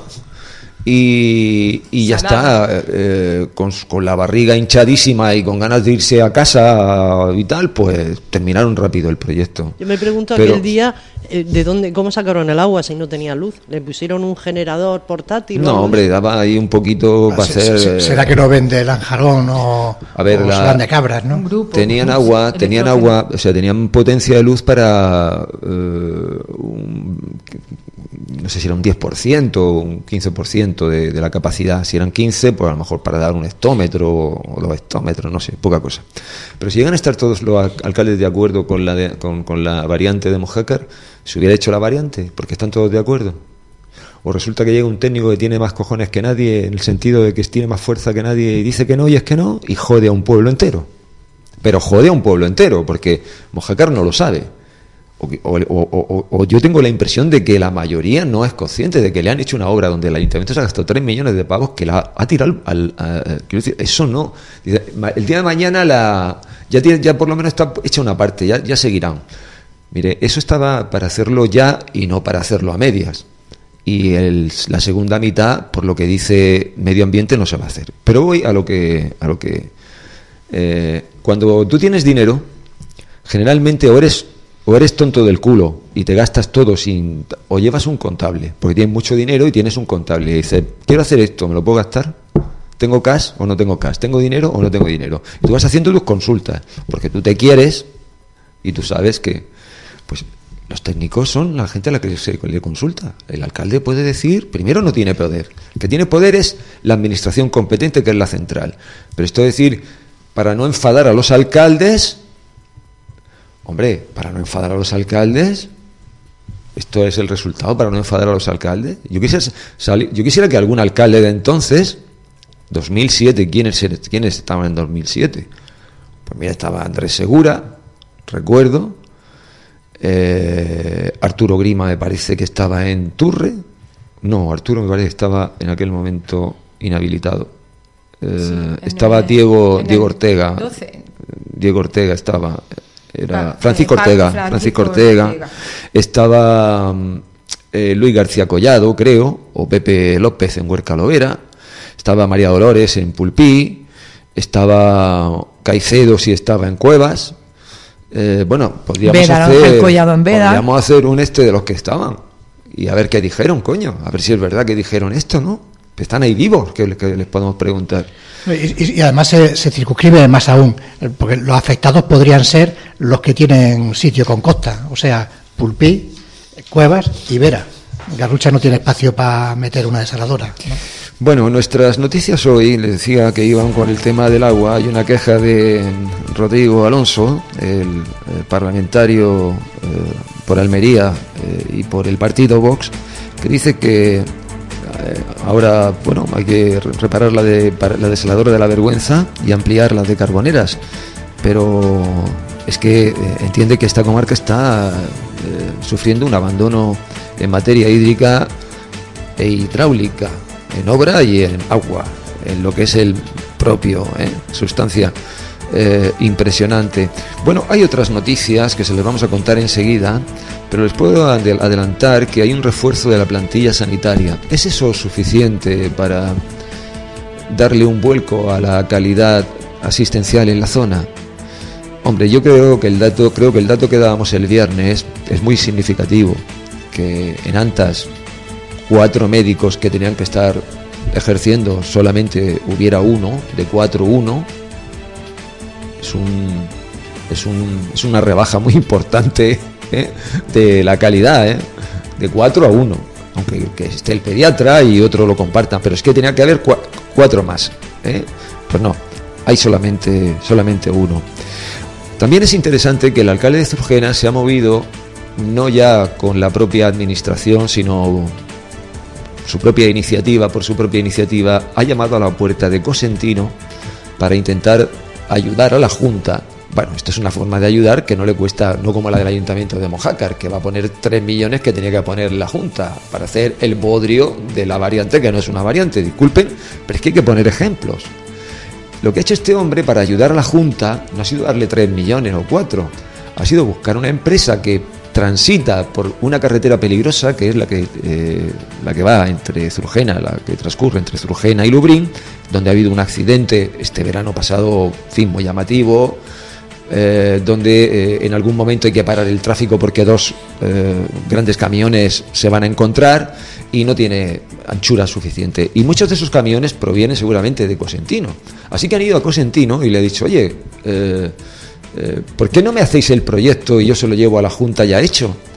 Y, y ya está, eh, con, con la barriga hinchadísima y con ganas de irse a casa y tal, pues terminaron rápido el proyecto. Yo me pregunto Pero, aquel día, eh, ¿de dónde, cómo sacaron el agua si no tenía luz? ¿Le pusieron un generador portátil? No, hombre, daba ahí un poquito para hacer... Se, ¿Será que no vende Lanjarón o, a ver, o la, de cabras, no? Grupo, tenían grupo, agua, tenían agua, o sea, tenían potencia de luz para... Uh, un, no sé si era un diez por ciento o un quince por ciento de, de la capacidad. Si eran quince, pues a lo mejor para dar un hectómetro o dos hectómetros, no sé, poca cosa. Pero si llegan a estar todos los alcaldes de acuerdo con la, de, con, con la variante de Mojácar, ¿se hubiera hecho la variante? Porque están todos de acuerdo. O resulta que llega un técnico que tiene más cojones que nadie, en el sentido de que tiene más fuerza que nadie, y dice que no y es que no, y jode a un pueblo entero. Pero jode a un pueblo entero, porque Mojácar no lo sabe. O, o, o, o yo tengo la impresión de que la mayoría no es consciente de que le han hecho una obra donde el ayuntamiento se ha gastado tres millones de pavos, que la ha tirado al... al, al quiero decir, eso no. El día de mañana la ya, tiene, ya por lo menos está hecha una parte, ya, ya seguirán. Mire, eso estaba para hacerlo ya y no para hacerlo a medias. Y el, la segunda mitad, por lo que dice Medio Ambiente, no se va a hacer. Pero voy a lo que... A lo que eh, cuando tú tienes dinero, generalmente o eres... O eres tonto del culo y te gastas todo sin... O llevas un contable, porque tienes mucho dinero y tienes un contable. Y dices, quiero hacer esto, ¿me lo puedo gastar? ¿Tengo cash o no tengo cash? ¿Tengo dinero o no tengo dinero? Y tú vas haciendo tus consultas, porque tú te quieres y tú sabes que... Pues los técnicos son la gente a la que se le consulta. El alcalde puede decir... Primero, no tiene poder. El que tiene poder es la administración competente, que es la central. Pero esto es decir, para no enfadar a los alcaldes... Hombre, para no enfadar a los alcaldes, esto es el resultado, para no enfadar a los alcaldes. Yo quisiera, salir, yo quisiera que algún alcalde de entonces, dos mil siete, ¿quiénes, ¿quiénes estaban en dos mil siete? Pues mira, estaba Andrés Segura, recuerdo, eh, Arturo Grima me parece que estaba en Turre, no, Arturo me parece que estaba en aquel momento inhabilitado. Eh, sí, estaba el, Diego, Diego Ortega, doce. Diego Ortega estaba... Era Francisco Ortega, Francisco Ortega, Ortega. Estaba eh, Luis García Collado, creo, o Pepe López en Huerca Lovera, estaba María Dolores en Pulpí, estaba Caicedo si estaba en Cuevas. Eh, bueno, podríamos Veda, hacer, Collado en Veda. podríamos hacer un este de los que estaban y a ver qué dijeron, coño, a ver si es verdad que dijeron esto, ¿no? Están ahí vivos, que, que les podemos preguntar. Y, y además se, se circunscribe más aún, porque los afectados podrían ser los que tienen sitio con costa, o sea, Pulpí, Cuevas y Vera. Garrucha no tiene espacio para meter una desaladora, ¿no? Bueno, nuestras noticias hoy, les decía que iban con el tema del agua. Hay una queja de Rodrigo Alonso, el, el parlamentario eh, por Almería eh, y por el partido Vox, que dice que ahora, bueno, hay que reparar la de la desaladora de la Vergüenza y ampliar la de Carboneras, pero es que eh, entiende que esta comarca está eh, sufriendo un abandono en materia hídrica e hidráulica, en obra y en agua, en lo que es el propio, eh, sustancia eh, impresionante. Bueno, hay otras noticias que se les vamos a contar enseguida, pero les puedo adelantar que hay un refuerzo de la plantilla sanitaria. ¿Es eso suficiente para darle un vuelco a la calidad asistencial en la zona? Hombre, yo creo que el dato, creo que el dato que dábamos el viernes es muy significativo, que en Antas cuatro médicos que tenían que estar ejerciendo solamente hubiera uno, de cuatro uno. Es un es un es una rebaja muy importante, ¿eh? De la calidad, ¿eh? De cuatro a uno, aunque que esté el pediatra y otro lo compartan, pero es que tenía que haber cua- cuatro más, ¿eh? Pues no, hay solamente solamente uno. También es interesante que el alcalde de Zurgena se ha movido no ya con la propia administración, sino su propia iniciativa, por su propia iniciativa, ha llamado a la puerta de Cosentino para intentar ayudar a la Junta. Bueno, esto es una forma de ayudar que no le cuesta, no como la del Ayuntamiento de Mojácar, que va a poner tres millones que tenía que poner la Junta para hacer el bodrio de la variante, que no es una variante, disculpen, pero es que hay que poner ejemplos. Lo que ha hecho este hombre para ayudar a la Junta no ha sido darle tres millones o cuatro, ha sido buscar una empresa que transita por una carretera peligrosa, que es la que eh, la que va entre Zurgena, la que transcurre entre Zurgena y Lubrín, donde ha habido un accidente este verano pasado, en fin, muy llamativo, eh, donde eh, en algún momento hay que parar el tráfico porque dos eh, grandes camiones se van a encontrar y no tiene anchura suficiente. Y muchos de esos camiones provienen seguramente de Cosentino. Así que han ido a Cosentino y le he dicho, oye, eh, Eh, ¿por qué no me hacéis el proyecto y yo se lo llevo a la Junta ya hecho?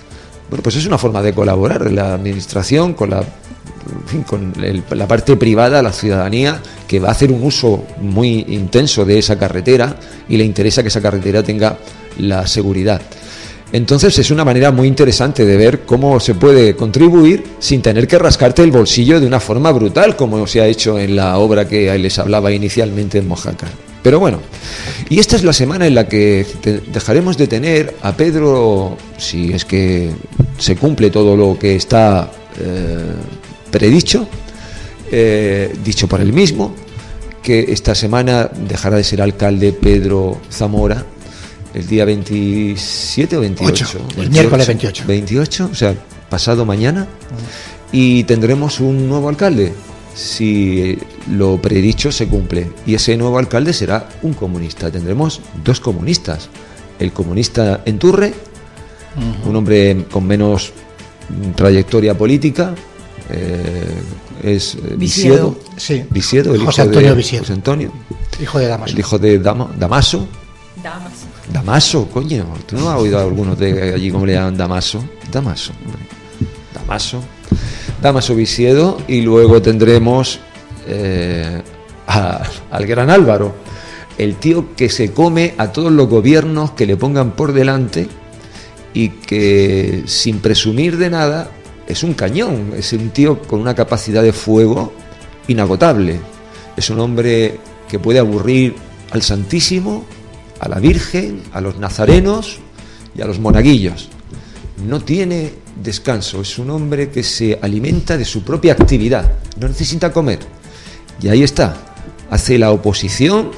Bueno, pues es una forma de colaborar de la administración con la, en fin, con el, la parte privada, la ciudadanía, que va a hacer un uso muy intenso de esa carretera y le interesa que esa carretera tenga la seguridad. Entonces es una manera muy interesante de ver cómo se puede contribuir sin tener que rascarte el bolsillo de una forma brutal, como se ha hecho en la obra que les hablaba inicialmente en Mojácar. Pero bueno, y esta es la semana en la que te dejaremos de tener a Pedro, si es que se cumple todo lo que está eh, predicho, eh, dicho por él mismo, que esta semana dejará de ser alcalde Pedro Zamora el día veintisiete o veintiocho. ocho, el miércoles veintiocho. veintiocho, o sea, pasado mañana, y tendremos un nuevo alcalde, si lo predicho se cumple, y ese nuevo alcalde será un comunista. Tendremos dos comunistas, el comunista Enturre, uh-huh. un hombre con menos trayectoria política, eh, es Visiedo, sí. Visiedo, el José hijo Antonio de Visiedo. José Antonio, hijo de Damaso, el hijo de Dama, Damaso. Damaso. Damaso, coño, ¿tú no has oído a algunos de allí cómo le llaman Damaso? Damaso, hombre. Damaso. Damaso Visiedo, y luego tendremos eh, a, al gran Álvaro, el tío que se come a todos los gobiernos que le pongan por delante y que, sin presumir de nada, es un cañón, es un tío con una capacidad de fuego inagotable. Es un hombre que puede aburrir al Santísimo, a la Virgen, a los nazarenos y a los monaguillos. No tiene descanso, es un hombre que se alimenta de su propia actividad, no necesita comer. Y ahí está, hace la oposición.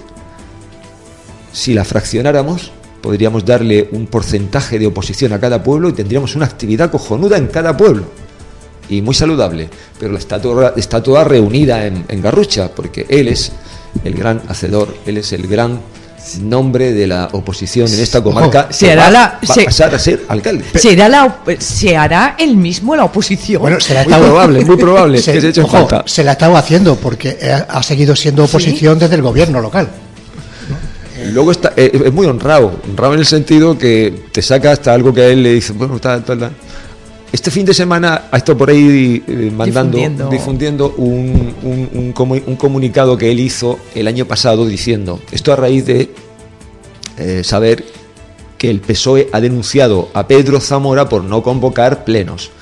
Si la fraccionáramos, podríamos darle un porcentaje de oposición a cada pueblo y tendríamos una actividad cojonuda en cada pueblo, y muy saludable, pero está toda, está toda reunida en, en Garrucha, porque él es el gran hacedor, él es el gran nombre de la oposición en esta comarca. Oh, se hará va, la, va se, a pasar a ser alcalde. Será la, se hará él mismo la oposición. Bueno, se la muy probable, muy probable. Se, que se, eche ojo, falta. se la ha estado haciendo porque ha seguido siendo oposición, ¿sí?, desde el gobierno local. Luego está, eh, es muy honrado, honrado en el sentido que te saca hasta algo que a él le dice, bueno, tal, tal, tal. Este fin de semana ha estado por ahí eh, mandando, difundiendo, difundiendo un, un, un, comu- un comunicado que él hizo el año pasado diciendo, esto a raíz de eh, saber que el P S O E ha denunciado a Pedro Zamora por no convocar plenos.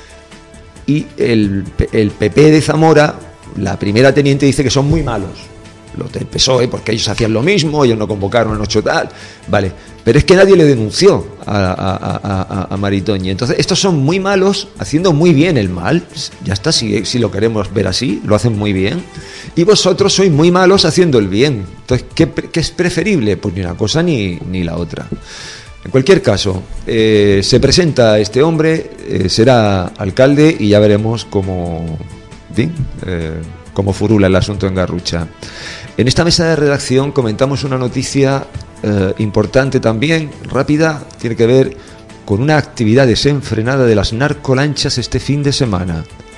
Y el, el P P de Zamora, la primera teniente, dice que son muy malos los del P S O E, porque ellos hacían lo mismo, ellos no convocaron en ocho tal, vale, pero es que nadie le denunció a, a, a, a Maritoñi. Entonces estos son muy malos haciendo muy bien el mal, ya está, si, si lo queremos ver así, lo hacen muy bien, y vosotros sois muy malos haciendo el bien. Entonces, ¿qué, qué es preferible? Pues ni una cosa ni, ni la otra. En cualquier caso, eh, se presenta este hombre, eh, será alcalde, y ya veremos cómo, ¿sí? eh, cómo furula el asunto en Garrucha. En esta mesa de redacción comentamos una noticia eh, importante también, rápida, tiene que ver con una actividad desenfrenada de las narcolanchas este fin de semana.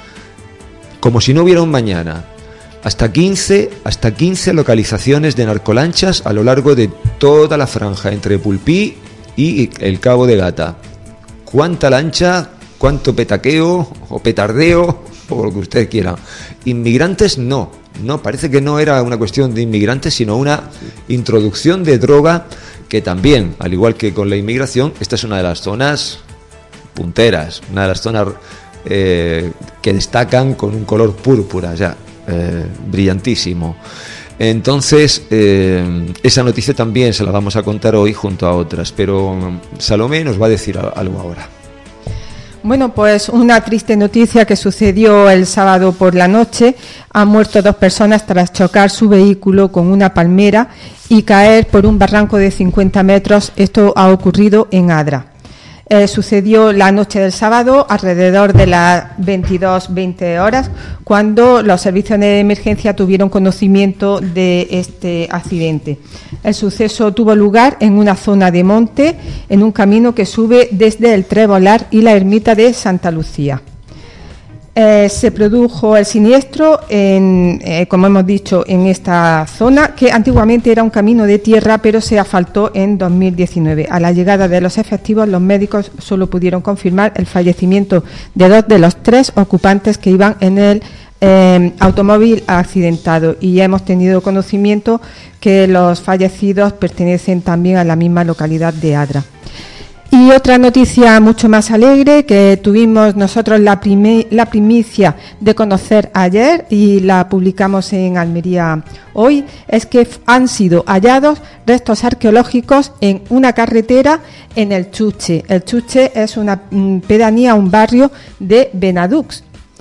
Como si no hubiera un mañana. Hasta quince, hasta quince localizaciones de narcolanchas a lo largo de toda la franja entre Pulpí y el Cabo de Gata. ¿Cuánta lancha? ¿Cuánto petaqueo o petardeo? O lo que usted quiera. Inmigrantes no, no, parece que no era una cuestión de inmigrantes, sino una introducción de droga que también, al igual que con la inmigración, esta es una de las zonas punteras, una de las zonas eh, que destacan con un color púrpura, ya, eh, brillantísimo. Entonces, eh, esa noticia también se la vamos a contar hoy junto a otras, pero Salomé nos va a decir algo ahora. Bueno, pues una triste noticia que sucedió el sábado por la noche. Han muerto dos personas tras chocar su vehículo con una palmera y caer por un barranco de cincuenta metros. Esto ha ocurrido en Adra. Eh, sucedió la noche del sábado alrededor de las veintidós veinte horas, cuando los servicios de emergencia tuvieron conocimiento de este accidente. El suceso tuvo lugar en una zona de monte, en un camino que sube desde el Trebolar y la ermita de Santa Lucía. Eh, se produjo el siniestro, en, eh, como hemos dicho, en esta zona, que antiguamente era un camino de tierra, pero se asfaltó en dos mil diecinueve. A la llegada de los efectivos, los médicos solo pudieron confirmar el fallecimiento de dos de los tres ocupantes que iban en el eh, automóvil accidentado, y ya hemos tenido conocimiento que los fallecidos pertenecen también a la misma localidad de Adra. Y otra noticia mucho más alegre que tuvimos nosotros la, primi- la primicia de conocer ayer y la publicamos en Almería hoy, es que han sido hallados restos arqueológicos en una carretera en el Chuche. El Chuche es una mm, pedanía, un barrio de Benadux.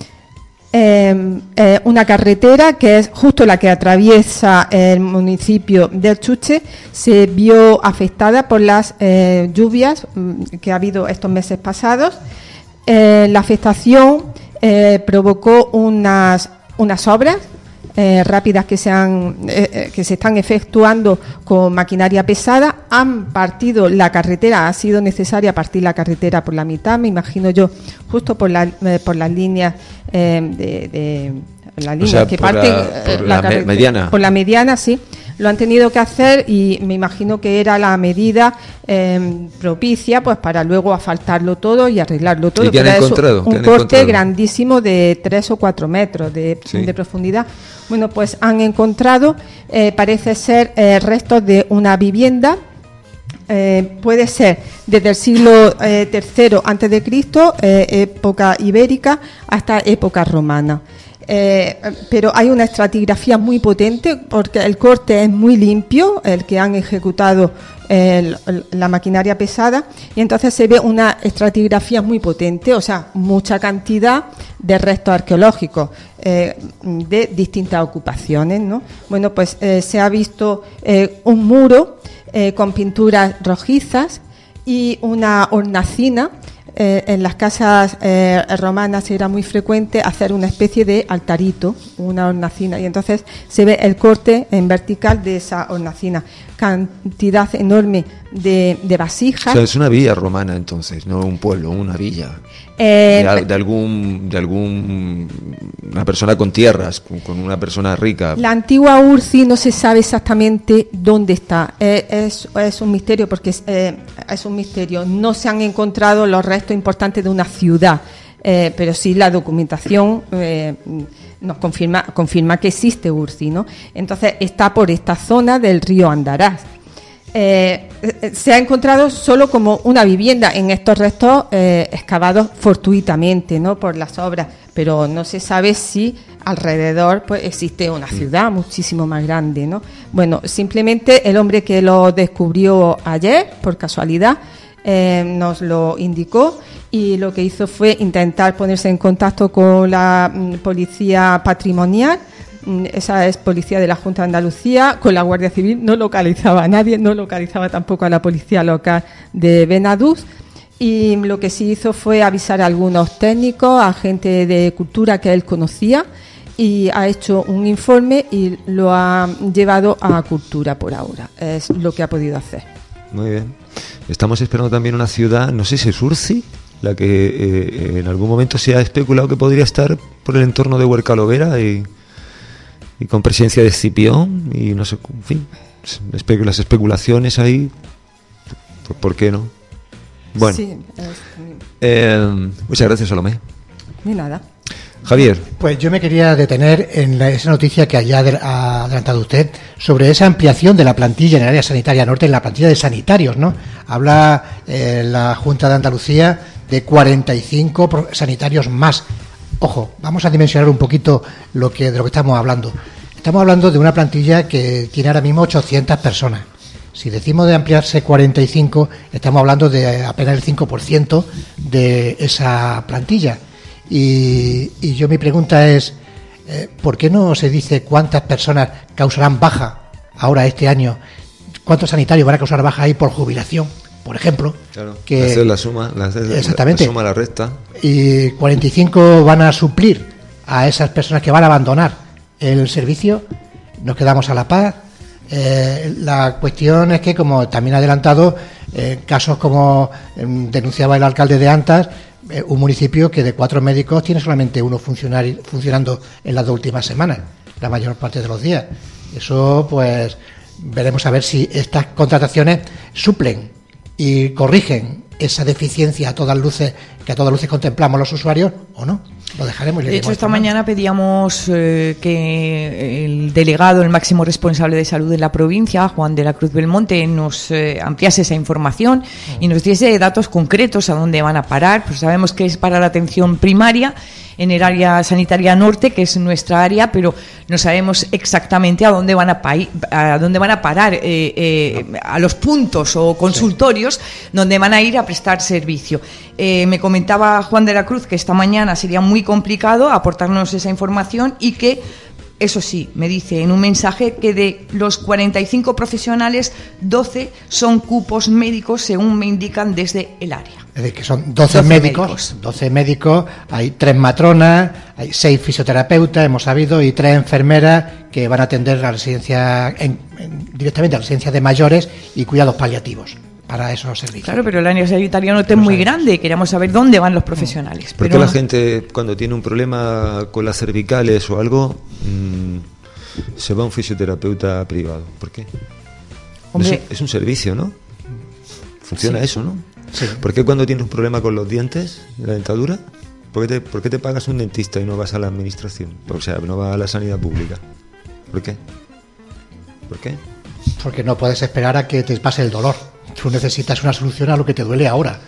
Eh, eh, una carretera que es justo la que atraviesa el municipio del Chuche, se vio afectada por las eh, lluvias mm, que ha habido estos meses pasados. Eh, la afectación eh, provocó unas, unas obras eh, rápidas que se, han, eh, que se están efectuando con maquinaria pesada. Han partido la carretera, ha sido necesaria partir la carretera por la mitad, me imagino yo, justo por, la, eh, por las líneas eh, de, de la línea o sea, que parten la, por la, la mediana. Por la mediana, sí. Lo han tenido que hacer y me imagino que era la medida eh, propicia pues para luego asfaltarlo todo y arreglarlo todo. ¿Y qué han encontrado? Un corte encontrado? grandísimo de tres o cuatro metros de, sí. de profundidad. Bueno, pues han encontrado, eh, parece ser, eh, restos de una vivienda. Eh, puede ser desde el siglo eh, tercero antes de Cristo, eh, época ibérica, hasta época romana. Eh, pero hay una estratigrafía muy potente porque el corte es muy limpio, el que han ejecutado eh, la maquinaria pesada, y entonces se ve una estratigrafía muy potente, o sea, mucha cantidad de restos arqueológicos eh, de distintas ocupaciones, ¿no? Bueno, pues eh, se ha visto eh, un muro eh, con pinturas rojizas y una hornacina. Eh, en las casas eh, romanas era muy frecuente hacer una especie de altarito, una hornacina, y entonces se ve el corte en vertical de esa hornacina. Cantidad enorme de, de vasijas. O sea, es una villa romana entonces, no un pueblo, una villa. Eh, de, de algún, de algún, una persona con tierras, con, con una persona rica. La antigua Urci no se sabe exactamente dónde está. Eh, es, es un misterio porque es, eh, es un misterio. No se han encontrado los restos importantes de una ciudad, eh, pero sí la documentación eh, nos confirma confirma que existe Urci, ¿no? Entonces está por esta zona del río Andarás. Eh, se ha encontrado solo como una vivienda en estos restos eh, excavados fortuitamente, ¿no? Por las obras, pero no se sabe si alrededor pues existe una ciudad muchísimo más grande, ¿no? Bueno, simplemente el hombre que lo descubrió ayer por casualidad eh, nos lo indicó, y lo que hizo fue intentar ponerse en contacto con la mm, policía patrimonial. Esa es policía de la Junta de Andalucía, con la Guardia Civil. No localizaba a nadie, no localizaba tampoco a la policía local de Benadús, y lo que sí hizo fue avisar a algunos técnicos, a gente de cultura que él conocía, y ha hecho un informe y lo ha llevado a cultura por ahora. Es lo que ha podido hacer. Muy bien. Estamos esperando también una ciudad, no sé si es Urci, la que eh, en algún momento se ha especulado que podría estar por el entorno de Huercalovera y... y con presencia de Escipión y no sé, en fin, las especulaciones ahí, pues ¿por qué no? Bueno, sí, es... eh, muchas gracias, Salomé. De nada. Javier. Pues yo me quería detener en la, esa noticia que haya ha adelantado usted sobre esa ampliación de la plantilla en el área sanitaria norte, en la plantilla de sanitarios, ¿no? Habla eh, la Junta de Andalucía de cuarenta y cinco sanitarios más. Ojo, vamos a dimensionar un poquito lo que de lo que estamos hablando. Estamos hablando de una plantilla que tiene ahora mismo ochocientas personas. Si decimos de ampliarse cuarenta y cinco, estamos hablando de apenas el cinco por ciento de esa plantilla. Y, y yo mi pregunta es, eh, ¿por qué no se dice cuántas personas causarán baja ahora este año? ¿Cuántos sanitarios van a causar baja ahí por jubilación? Por ejemplo, claro, que hacer la suma, la, exactamente, la suma, la resta, y cuarenta y cinco van a suplir a esas personas que van a abandonar el servicio. Nos quedamos a la paz. Eh, la cuestión es que, como también ha adelantado, eh, casos como eh, denunciaba el alcalde de Antas, eh, un municipio que de cuatro médicos tiene solamente uno funcionando en las dos últimas semanas, la mayor parte de los días. Eso, pues, veremos a ver si estas contrataciones suplen y corrigen esa deficiencia a todas luces que a todas luces contemplamos los usuarios, o no. Lo dejaremos. De hecho, esta mañana pedíamos eh, que el delegado, el máximo responsable de salud de la provincia, Juan de la Cruz Belmonte, nos eh, ampliase esa información y nos diese datos concretos a dónde van a parar. Pues sabemos que es para la atención primaria en el área sanitaria norte, que es nuestra área, pero no sabemos exactamente a dónde van a, pa- a dónde van a parar, eh, eh, a los puntos o consultorios sí. donde van a ir a prestar servicio. Eh, me comentaba Juan de la Cruz que esta mañana sería muy complicado aportarnos esa información y que, eso sí, me dice en un mensaje que de los cuarenta y cinco profesionales, doce son cupos médicos, según me indican desde el área. Es decir, que son doce, doce médicos, médicos, doce médicos, hay tres matronas, hay seis fisioterapeutas, hemos sabido, y tres enfermeras que van a atender la residencia en, en, directamente a la residencia de mayores y cuidados paliativos para esos servicios. Claro, pero el área sanitaria no es muy grande y queremos saber dónde van los profesionales. ¿Por qué la gente, cuando tiene un problema con las cervicales o algo, mmm, se va a un fisioterapeuta privado? ¿Por qué? Hombre, es, es un servicio, ¿no? Funciona sí. eso, ¿no? Sí. ¿Por qué cuando tienes un problema con los dientes, la dentadura, ¿por qué, te, ¿por qué te pagas un dentista y no vas a la administración? O sea, no vas a la sanidad pública. ¿Por qué? ¿Por qué? Porque no puedes esperar a que te pase el dolor. Tú necesitas una solución a lo que te duele ahora,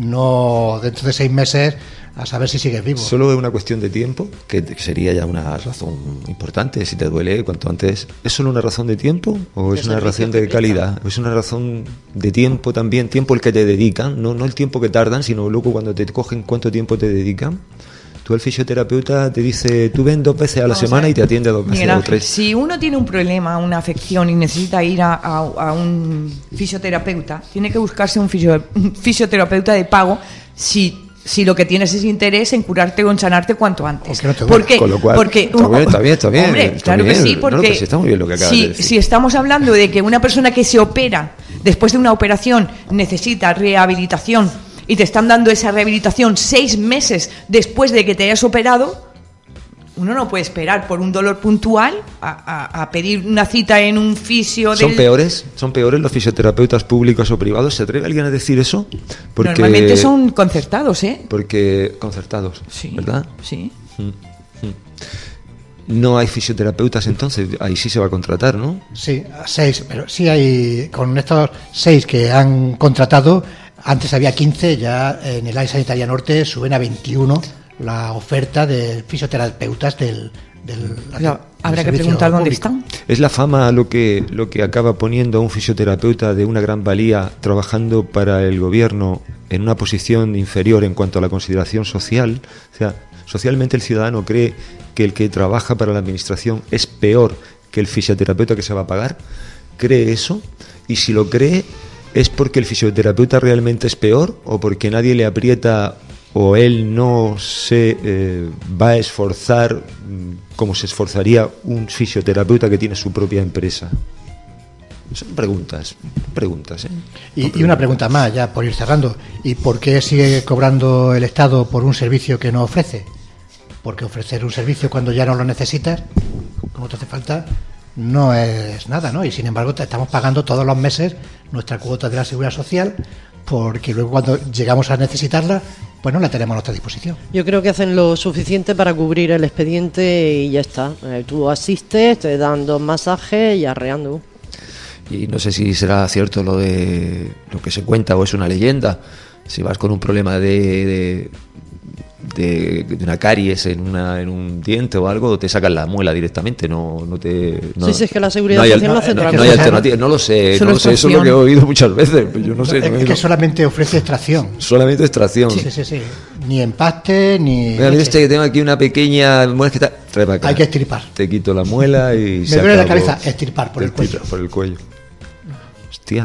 no dentro de seis meses a saber si sigues vivo. Solo es una cuestión de tiempo, que sería ya una razón importante. Si te duele, cuanto antes. ¿Es solo una razón de tiempo o es una razón de calidad? ¿Es una razón de tiempo también? Tiempo el que te dedican, no, no el tiempo que tardan, sino luego cuando te cogen cuánto tiempo te dedican. Tú, el fisioterapeuta te dice, tú ven dos veces a la Vamos semana a y te atiende dos veces o tres. Si uno tiene un problema, una afección y necesita ir a, a, a un fisioterapeuta, tiene que buscarse un, fisio, un fisioterapeuta de pago si si lo que tienes es interés en curarte o en sanarte cuanto antes. No porque, Con lo cual, porque está bien, está bien, está bien. Hombre, está claro bien. que sí, porque no, pues está muy bien lo que acabas si, de decir. si estamos hablando de que una persona que se opera, después de una operación, necesita rehabilitación, y te están dando esa rehabilitación seis meses después de que te hayas operado, uno no puede esperar por un dolor puntual a, a, a pedir una cita en un fisio. ¿Son del... peores? ¿Son peores los fisioterapeutas públicos o privados? ¿Se atreve alguien a decir eso? Porque... Normalmente son concertados, ¿eh? Porque concertados, sí, ¿verdad? Sí. Mm, mm. No hay fisioterapeutas entonces, ahí sí se va a contratar, ¿no? Sí, seis, pero sí hay, con estos seis que han contratado, antes había quince, ya en el área sanitaria norte suben a veintiuno la oferta de fisioterapeutas del... del, Pero, habrá que preguntar dónde están. Es la fama lo que, lo que acaba poniendo a un fisioterapeuta de una gran valía trabajando para el gobierno en una posición inferior en cuanto a la consideración social. O sea, socialmente el ciudadano cree que el que trabaja para la administración es peor que el fisioterapeuta que se va a pagar. ¿Cree eso? Y si lo cree, ¿es porque el fisioterapeuta realmente es peor o porque nadie le aprieta o él no se eh, va a esforzar mmm, como se esforzaría un fisioterapeuta que tiene su propia empresa? Son preguntas, preguntas, ¿eh? Y, y una pregunta más, ya por ir cerrando. ¿Y por qué sigue cobrando el Estado por un servicio que no ofrece? Porque ofrecer un servicio cuando ya no lo necesitas, como te hace falta, no es nada, ¿no? Y sin embargo te estamos pagando todos los meses nuestra cuota de la Seguridad Social, porque luego cuando llegamos a necesitarla, pues no la tenemos a nuestra disposición. Yo creo que hacen lo suficiente para cubrir el expediente y ya está. Eh, tú asistes, te dan dos masajes y arreando. Y no sé si será cierto lo de lo que se cuenta o es una leyenda. Si vas con un problema de... de De, de una caries en una en un diente o algo, te sacan la muela directamente, no no te no, sí, sí, es que la Seguridad no hay, Social no hace otra no, no hay alternativa, no lo sé, no lo sé, eso es lo que he oído muchas veces, pero yo no sé. Es no, que no. solamente ofrece extracción. Solamente extracción. Sí, sí, sí. Ni empaste, ni... Mira, mira este que tengo aquí una pequeña muela que está... Trae para acá. Hay que extirpar. Te quito la muela y... Me duele la cabeza, extirpar por el cuello. Por el cuello. Hostia.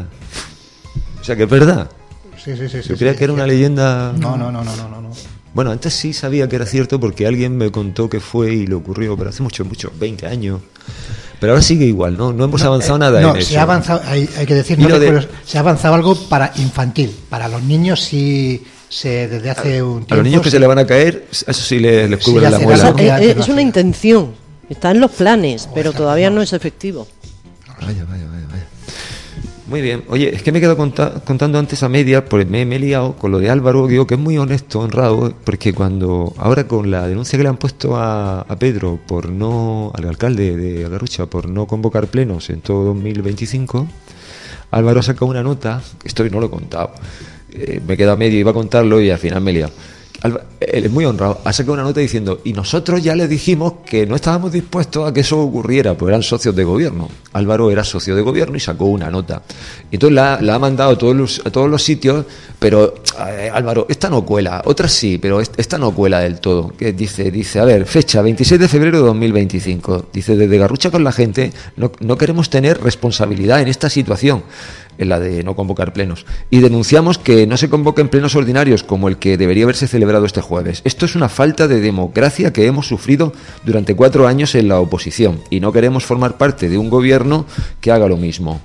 O sea, que es verdad. Sí, sí, sí. Yo sí, creía sí, que era sí. una leyenda... No, no, no, no, no, no. Bueno, antes sí sabía que era cierto porque alguien me contó que fue y le ocurrió, pero hace mucho, mucho, veinte años. Pero ahora sigue igual, ¿no? No hemos no, avanzado eh, nada no, en eso. No, se ha avanzado, hay, hay que decir, no de... recuerdo, se ha avanzado algo para infantil. Para los niños sí, se, desde hace un tiempo... A los niños que se, se le van a caer, eso sí les, les cubre sí, la muela. ¿no? Es, es una intención, está en los planes, pero todavía no es efectivo. Vaya, vaya, vaya, vaya. Muy bien. Oye, es que me he quedado conta- contando antes a medias, porque me, me he liado con lo de Álvaro, digo que es muy honesto, honrado, porque cuando, ahora con la denuncia que le han puesto a, a Pedro por no, al alcalde de Garrucha, por no convocar plenos en todo dos mil veinticinco, Álvaro ha sacado una nota, esto no lo he contado, eh, me he quedado a medio, iba a contarlo y al final me he liado. Él es muy honrado, ha sacado una nota diciendo, y nosotros ya le dijimos que no estábamos dispuestos a que eso ocurriera, pues eran socios de gobierno. Álvaro era socio de gobierno y sacó una nota. Y entonces la, la ha mandado a todos los, a todos los sitios, pero eh, Álvaro, esta no cuela, otra sí, pero esta no cuela del todo. Que dice, dice, a ver, fecha veintiséis de febrero de dos mil veinticinco. Dice, desde Garrucha con la gente no, no queremos tener responsabilidad en esta situación, en la de no convocar plenos, y denunciamos que no se convoquen plenos ordinarios como el que debería haberse celebrado este jueves. Esto es una falta de democracia que hemos sufrido durante cuatro años en la oposición y no queremos formar parte de un gobierno que haga lo mismo.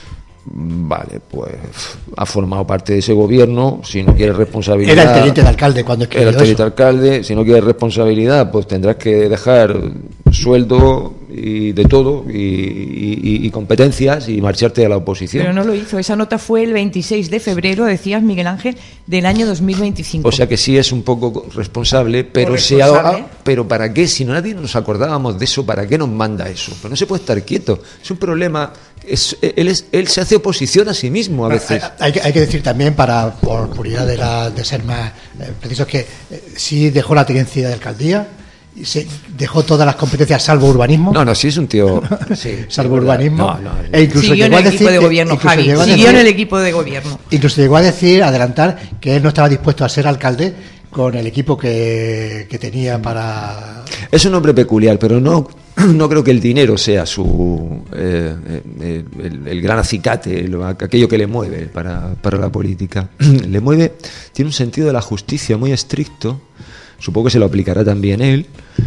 Vale, pues ha formado parte de ese gobierno, si no quiere responsabilidad... Era el teniente de alcalde cuando escribió Era el teniente de alcalde, si no quiere responsabilidad, pues tendrás que dejar sueldo y de todo, y, y, y competencias, y marcharte a la oposición. Pero no lo hizo, esa nota fue el veintiséis de febrero, decías Miguel Ángel, del año dos mil veinticinco. O sea que sí es un poco responsable, pero, responsable. Se ha, pero ¿para qué? Si no nadie nos acordábamos de eso, ¿para qué nos manda eso? Pues no se puede estar quieto, es un problema... Es, él, es, él se hace oposición a sí mismo a veces. Hay, hay, hay que decir también, para por puridad de, la, de ser más eh, precisos, que eh, sí dejó la tenencia de alcaldía, y se dejó todas las competencias salvo urbanismo. No, no, sí es un tío. Sí, salvo urbanismo. No, no, e incluso siguió llegó en el a decir equipo de gobierno, Javi. Siguió decir, en el equipo de gobierno. Incluso llegó a decir, adelantar, que él no estaba dispuesto a ser alcalde con el equipo que, que tenía para. Es un hombre peculiar, pero no. No creo que el dinero sea su eh, eh, el, el gran acicate, lo, aquello que le mueve para, para la política. Le mueve, tiene un sentido de la justicia muy estricto, supongo que se lo aplicará también él,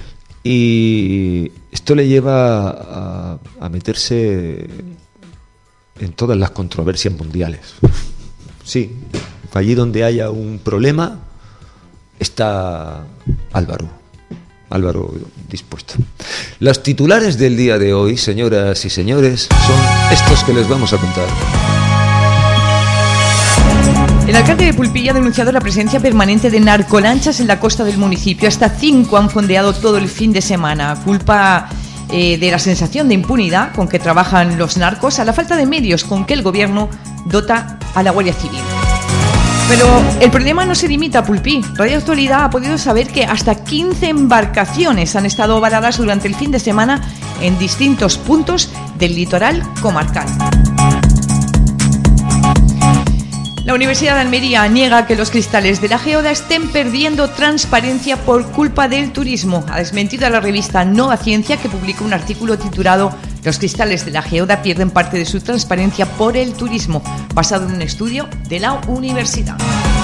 y esto le lleva a, a meterse en todas las controversias mundiales. Sí, allí donde haya un problema está Álvaro. Álvaro dispuesto. Los titulares del día de hoy, señoras y señores, son estos que les vamos a contar. El alcalde de Pulpilla ha denunciado la presencia permanente de narcolanchas en la costa del municipio. Hasta cinco han fondeado todo el fin de semana. Culpa eh, de la sensación de impunidad con que trabajan los narcos a la falta de medios con que el gobierno dota a la Guardia Civil. Pero el problema no se limita a Pulpí. Radio Actualidad ha podido saber que hasta quince embarcaciones han estado varadas durante el fin de semana en distintos puntos del litoral comarcal. La Universidad de Almería niega que los cristales de la Geoda estén perdiendo transparencia por culpa del turismo. Ha desmentido a la revista Nova Ciencia, que publicó un artículo titulado "Los cristales de la Geoda pierden parte de su transparencia por el turismo", basado en un estudio de la universidad.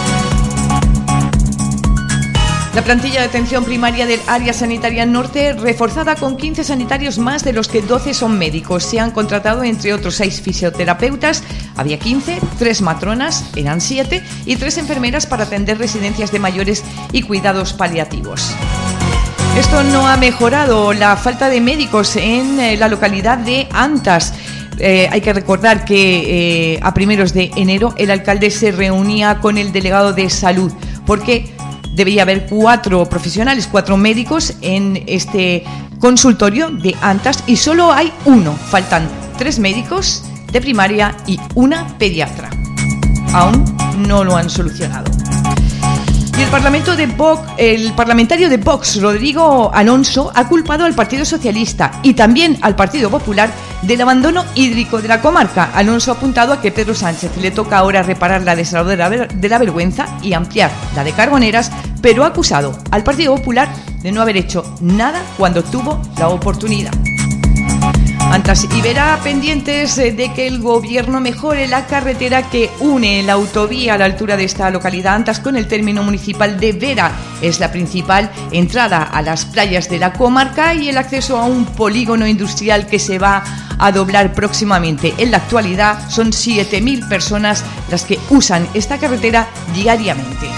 La plantilla de atención primaria del área sanitaria norte, reforzada con quince sanitarios más, de los que doce son médicos. Se han contratado, entre otros, seis fisioterapeutas, había quince, tres matronas, eran siete, y tres enfermeras para atender residencias de mayores y cuidados paliativos. Esto no ha mejorado la falta de médicos en eh, la localidad de Antas. Eh, hay que recordar que eh, a primeros de enero el alcalde se reunía con el delegado de salud, porque debería haber cuatro profesionales, cuatro médicos en este consultorio de Antas, y solo hay uno. Faltan tres médicos de primaria y una pediatra. Aún no lo han solucionado. Y el, Parlamento de Vox, el parlamentario de Vox, Rodrigo Alonso, ha culpado al Partido Socialista y también al Partido Popular del abandono hídrico de la comarca. Alonso ha apuntado a que Pedro Sánchez le toca ahora reparar la desaladora de la Vergüenza y ampliar la de Carboneras, pero ha acusado al Partido Popular de no haber hecho nada cuando tuvo la oportunidad. Antas y Vera pendientes de que el gobierno mejore la carretera que une la autovía a la altura de esta localidad Antas con el término municipal de Vera. Es la principal entrada a las playas de la comarca y el acceso a un polígono industrial que se va a doblar próximamente. En la actualidad son siete mil personas las que usan esta carretera diariamente.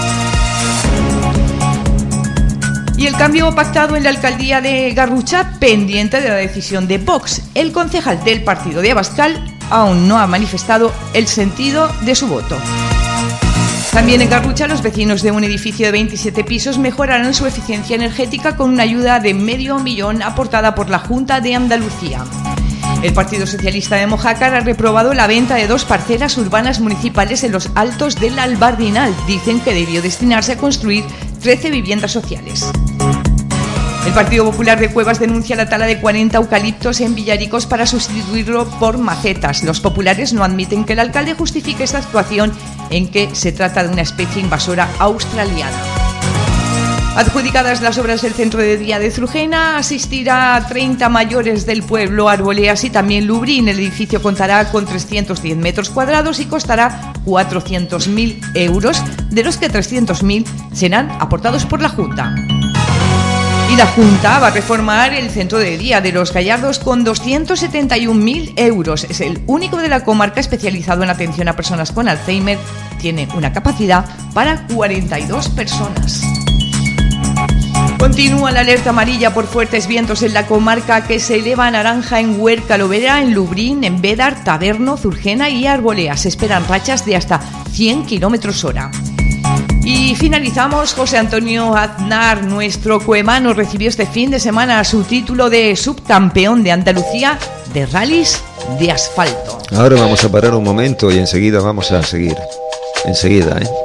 Y el cambio pactado en la alcaldía de Garrucha pendiente de la decisión de Vox. El concejal del partido de Abascal aún no ha manifestado el sentido de su voto. También en Garrucha los vecinos de un edificio de veintisiete pisos mejorarán su eficiencia energética con una ayuda de medio millón aportada por la Junta de Andalucía. El Partido Socialista de Mojácar ha reprobado la venta de dos parcelas urbanas municipales en los Altos del Albardinal. Dicen que debió destinarse a construir trece viviendas sociales. El Partido Popular de Cuevas denuncia la tala de cuarenta eucaliptos en Villaricos para sustituirlo por macetas. Los populares no admiten que el alcalde justifique esta actuación en que se trata de una especie invasora australiana. Adjudicadas las obras del centro de día de Zurgena, asistirá a treinta mayores del pueblo, Arboleas y también Lubrín. El edificio contará con trescientos diez metros cuadrados y costará cuatrocientos mil euros, de los que trescientos mil serán aportados por la Junta. Y la Junta va a reformar el centro de día de Los Gallardos con doscientos setenta y un mil euros. Es el único de la comarca especializado en atención a personas con Alzheimer. Tiene una capacidad para cuarenta y dos personas. Continúa la alerta amarilla por fuertes vientos en la comarca, que se eleva a naranja en Huerca, Lovera, en Lubrín, en Bédar, Taberno, Zurgena y Arbolea. Se esperan rachas de hasta cien kilómetros hora. Y finalizamos. José Antonio Aznar, nuestro coemano, recibió este fin de semana su título de subcampeón de Andalucía de rallies de asfalto. Ahora vamos a parar un momento y enseguida vamos a seguir. Enseguida, ¿eh?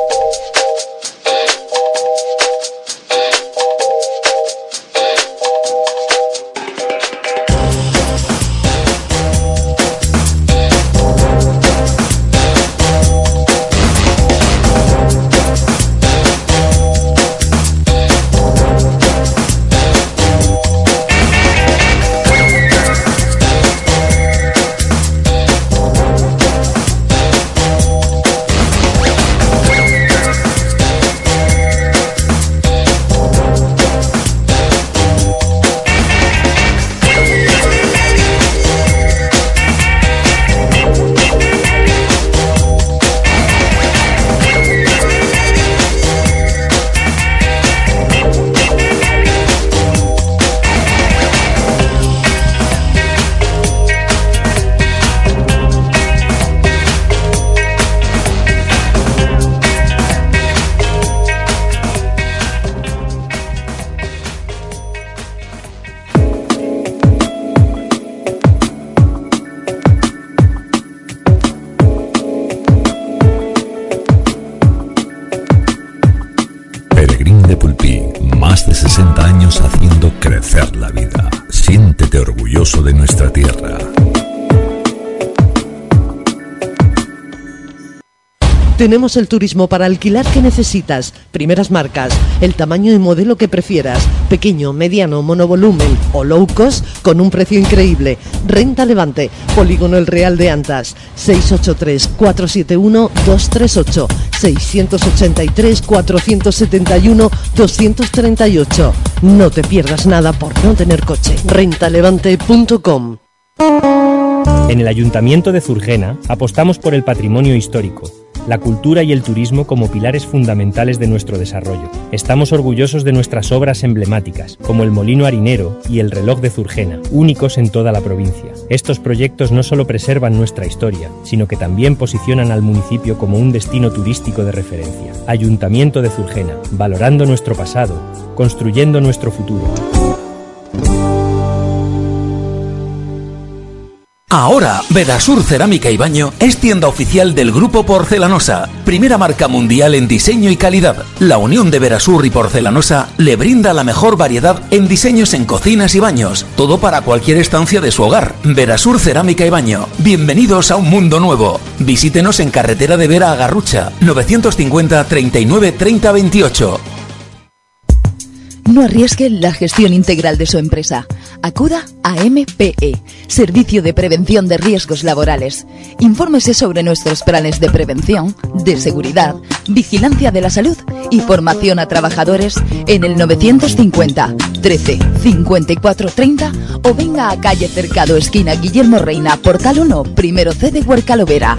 De nuestra tierra. Tenemos el turismo para alquilar que necesitas, primeras marcas, el tamaño y modelo que prefieras, pequeño, mediano, monovolumen o low cost con un precio increíble. Renta Levante, Polígono El Real de Antas, seis ocho tres, cuatro siete uno, dos tres ocho, seis ocho tres, cuatro siete uno, dos tres ocho. No te pierdas nada por no tener coche. renta levante punto com. En el Ayuntamiento de Zurgena apostamos por el patrimonio histórico, la cultura y el turismo como pilares fundamentales de nuestro desarrollo. Estamos orgullosos de nuestras obras emblemáticas, como el Molino Harinero y el Reloj de Zurgena, únicos en toda la provincia. Estos proyectos no solo preservan nuestra historia, sino que también posicionan al municipio como un destino turístico de referencia. Ayuntamiento de Zurgena, valorando nuestro pasado, construyendo nuestro futuro. Ahora, Verasur Cerámica y Baño es tienda oficial del Grupo Porcelanosa, primera marca mundial en diseño y calidad. La unión de Verasur y Porcelanosa le brinda la mejor variedad en diseños en cocinas y baños, todo para cualquier estancia de su hogar. Verasur Cerámica y Baño, bienvenidos a un mundo nuevo. Visítenos en Carretera de Vera a Garrucha, novecientos cincuenta, treinta y nueve, treinta, veintiocho. No arriesgue la gestión integral de su empresa. Acuda a M P E, Servicio de Prevención de Riesgos Laborales. Infórmese sobre nuestros planes de prevención, de seguridad, vigilancia de la salud y formación a trabajadores en el novecientos cincuenta, trece, cincuenta y cuatro, treinta o venga a calle Cercado, esquina Guillermo Reina, Portal uno, primero C de Huercalovera.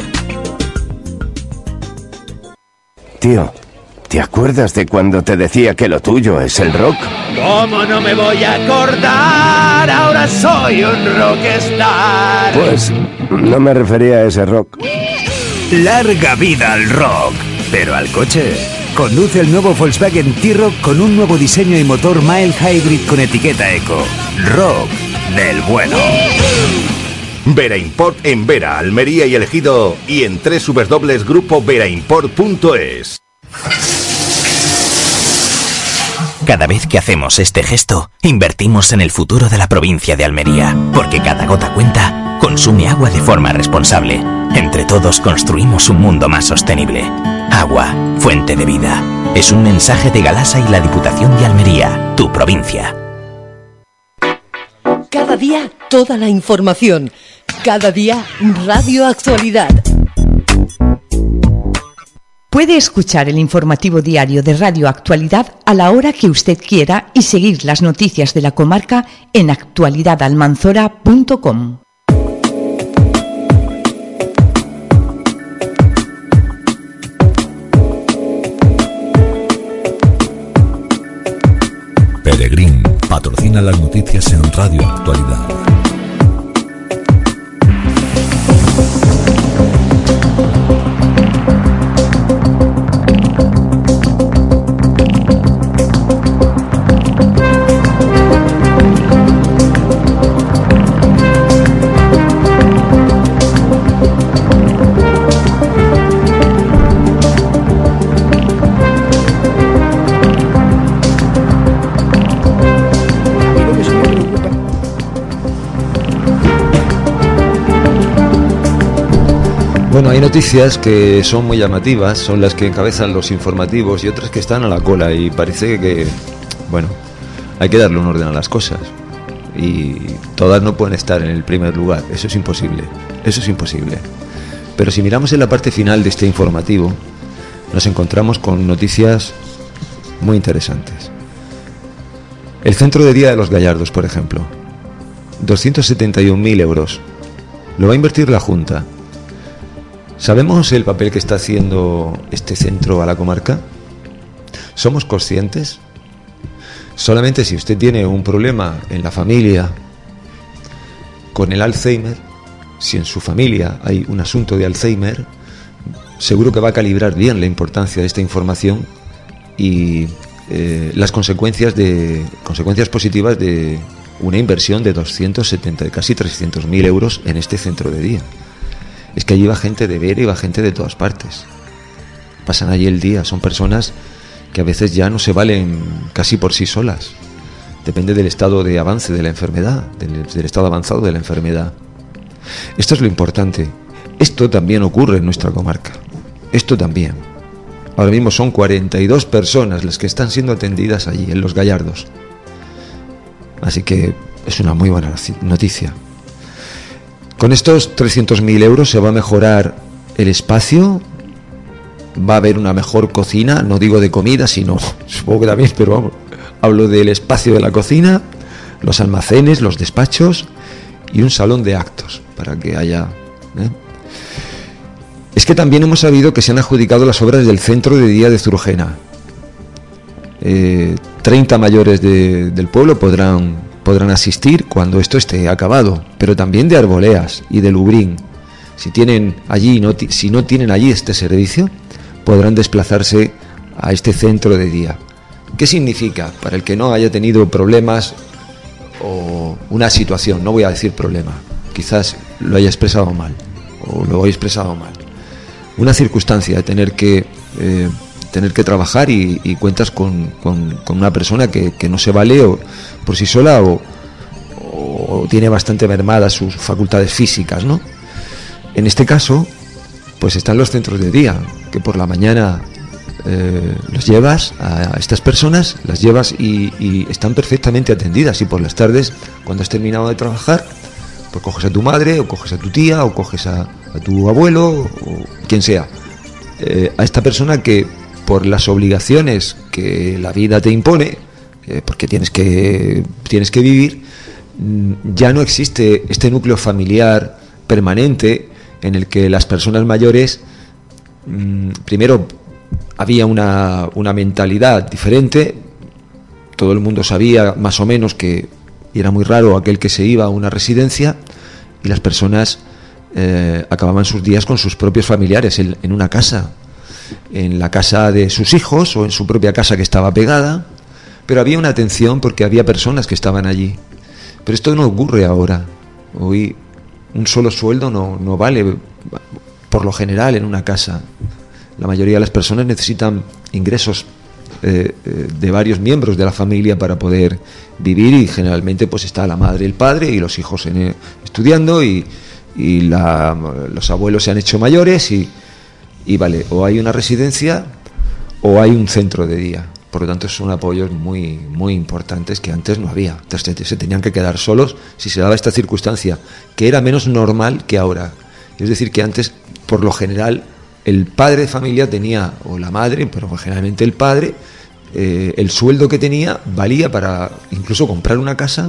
Tío, ¿te acuerdas de cuando te decía que lo tuyo es el rock? ¿Cómo no me voy a acordar? Ahora soy un rockstar. Pues no me refería a ese rock. Larga vida al rock, pero al coche. Conduce el nuevo Volkswagen T-Roc con un nuevo diseño y motor mild hybrid con etiqueta eco. Rock del bueno. Vera Import en Vera, Almería y El Ejido y en doble u doble u doble u punto grupo vera import punto es. Cada vez que hacemos este gesto, invertimos en el futuro de la provincia de Almería, porque cada gota cuenta, consume agua de forma responsable. Entre todos construimos un mundo más sostenible. Agua, fuente de vida. Es un mensaje de Galasa y la Diputación de Almería, tu provincia. Cada día, toda la información. Cada día, Radio Actualidad. Puede escuchar el informativo diario de Radio Actualidad a la hora que usted quiera y seguir las noticias de la comarca en actualidad almanzora punto com. Peregrín patrocina las noticias en Radio Actualidad. Bueno, hay noticias que son muy llamativas, son las que encabezan los informativos y otras que están a la cola y parece que, bueno, hay que darle un orden a las cosas y todas no pueden estar en el primer lugar, eso es imposible, eso es imposible. Pero si miramos en la parte final de este informativo, nos encontramos con noticias muy interesantes. El Centro de Día de los Gallardos, por ejemplo, doscientos setenta y un mil euros, lo va a invertir la Junta. ¿Sabemos el papel que está haciendo este centro a la comarca? ¿Somos conscientes? Solamente si usted tiene un problema en la familia con el Alzheimer, si en su familia hay un asunto de Alzheimer, seguro que va a calibrar bien la importancia de esta información y eh, las consecuencias de consecuencias positivas de una inversión de doscientos setenta, casi trescientos mil euros en este centro de día. Es que allí va gente de Vera y va gente de todas partes. Pasan allí el día, son personas que a veces ya no se valen casi por sí solas. Depende del estado de avance de la enfermedad, del, del estado avanzado de la enfermedad. Esto es lo importante. Esto también ocurre en nuestra comarca. Esto también. Ahora mismo son cuarenta y dos personas las que están siendo atendidas allí, en Los Gallardos. Así que es una muy buena noticia. Con estos trescientos mil euros se va a mejorar el espacio, va a haber una mejor cocina, no digo de comida, sino, supongo que también, pero vamos, hablo del espacio de la cocina, los almacenes, los despachos y un salón de actos para que haya... ¿eh? Es que también hemos sabido que se han adjudicado las obras del Centro de Día de Zurgena. Eh, treinta mayores de, del pueblo podrán... podrán asistir cuando esto esté acabado, pero también de Arboleas y de Lubrín. Si tienen allí, no, si no tienen allí este servicio, podrán desplazarse a este centro de día. ¿Qué significa? Para el que no haya tenido problemas o una situación, no voy a decir problema, quizás lo haya expresado mal o lo he expresado mal. Una circunstancia de tener que eh, tener que trabajar y, y cuentas con, con, con una persona que, que no se vale o, por sí sola o, o tiene bastante mermadas sus facultades físicas, ¿no? En este caso, pues están los centros de día, que por la mañana eh, los llevas a, a estas personas, las llevas y, y están perfectamente atendidas, y por las tardes, cuando has terminado de trabajar, pues coges a tu madre, o coges a tu tía, o coges a, a tu abuelo, o quien sea, eh, a esta persona que por las obligaciones que la vida te impone, eh, porque tienes que, tienes que vivir, ya no existe este núcleo familiar permanente en el que las personas mayores, mmm, primero había una, una mentalidad diferente, todo el mundo sabía más o menos que era muy raro aquel que se iba a una residencia, y las personas eh, acababan sus días con sus propios familiares en, en una casa, en la casa de sus hijos o en su propia casa que estaba pegada, pero había una atención porque había personas que estaban allí. Pero esto no ocurre ahora. Hoy un solo sueldo no, no vale por lo general en una casa. La mayoría de las personas necesitan ingresos eh, de varios miembros de la familia para poder vivir, y generalmente pues está la madre, el padre y los hijos en, estudiando, y, y la, los abuelos se han hecho mayores, y, y vale, o hay una residencia o hay un centro de día. Por lo tanto, son apoyos muy, muy importantes que antes no había. Entonces, se tenían que quedar solos si se daba esta circunstancia, que era menos normal que ahora. Es decir, que antes, por lo general, el padre de familia tenía, o la madre, pero generalmente el padre, eh, el sueldo que tenía valía para incluso comprar una casa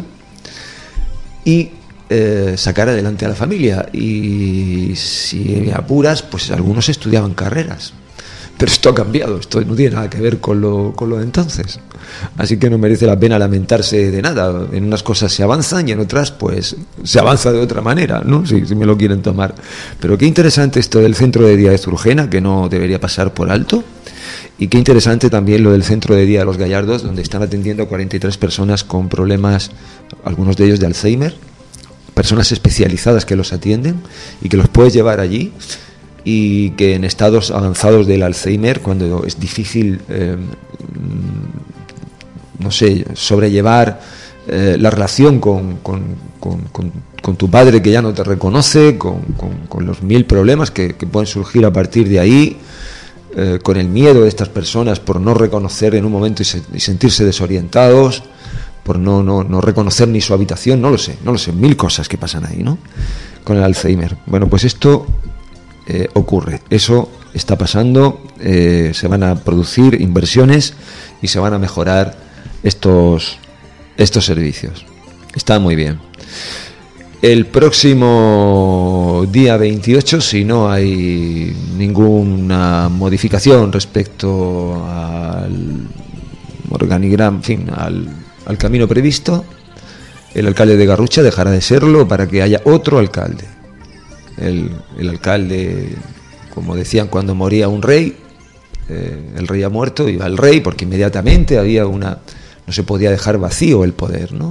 y eh, sacar adelante a la familia. Y si me apuras, pues algunos estudiaban carreras. Pero esto ha cambiado, esto no tiene nada que ver con lo, con lo de entonces. Así que no merece la pena lamentarse de nada. En unas cosas se avanzan y en otras pues se avanza de otra manera, ¿no? Si, si me lo quieren tomar. Pero qué interesante esto del centro de día de Zurgena, que no debería pasar por alto. Y qué interesante también lo del centro de día de Los Gallardos, donde están atendiendo a cuarenta y tres personas con problemas, algunos de ellos de Alzheimer, personas especializadas que los atienden y que los puedes llevar allí, y que en estados avanzados del Alzheimer, cuando es difícil, eh, no sé, sobrellevar eh, la relación con, con, con, con, con tu padre que ya no te reconoce, con, con, con los mil problemas que, que pueden surgir a partir de ahí, eh, con el miedo de estas personas por no reconocer en un momento y, se, y sentirse desorientados, por no, no, no reconocer ni su habitación, no lo sé, no lo sé, mil cosas que pasan ahí, ¿no? Con el Alzheimer. Bueno, pues esto Eh, ocurre, eso está pasando, eh, se van a producir inversiones y se van a mejorar estos, estos servicios. Está muy bien. El próximo día veintiocho, si no hay ninguna modificación respecto al organigrama, en fin, al, al camino previsto, el alcalde de Garrucha dejará de serlo para que haya otro alcalde. El, el alcalde, como decían cuando moría un rey, eh, el rey ha muerto, iba el rey, porque inmediatamente había una, no se podía dejar vacío el poder, ¿no?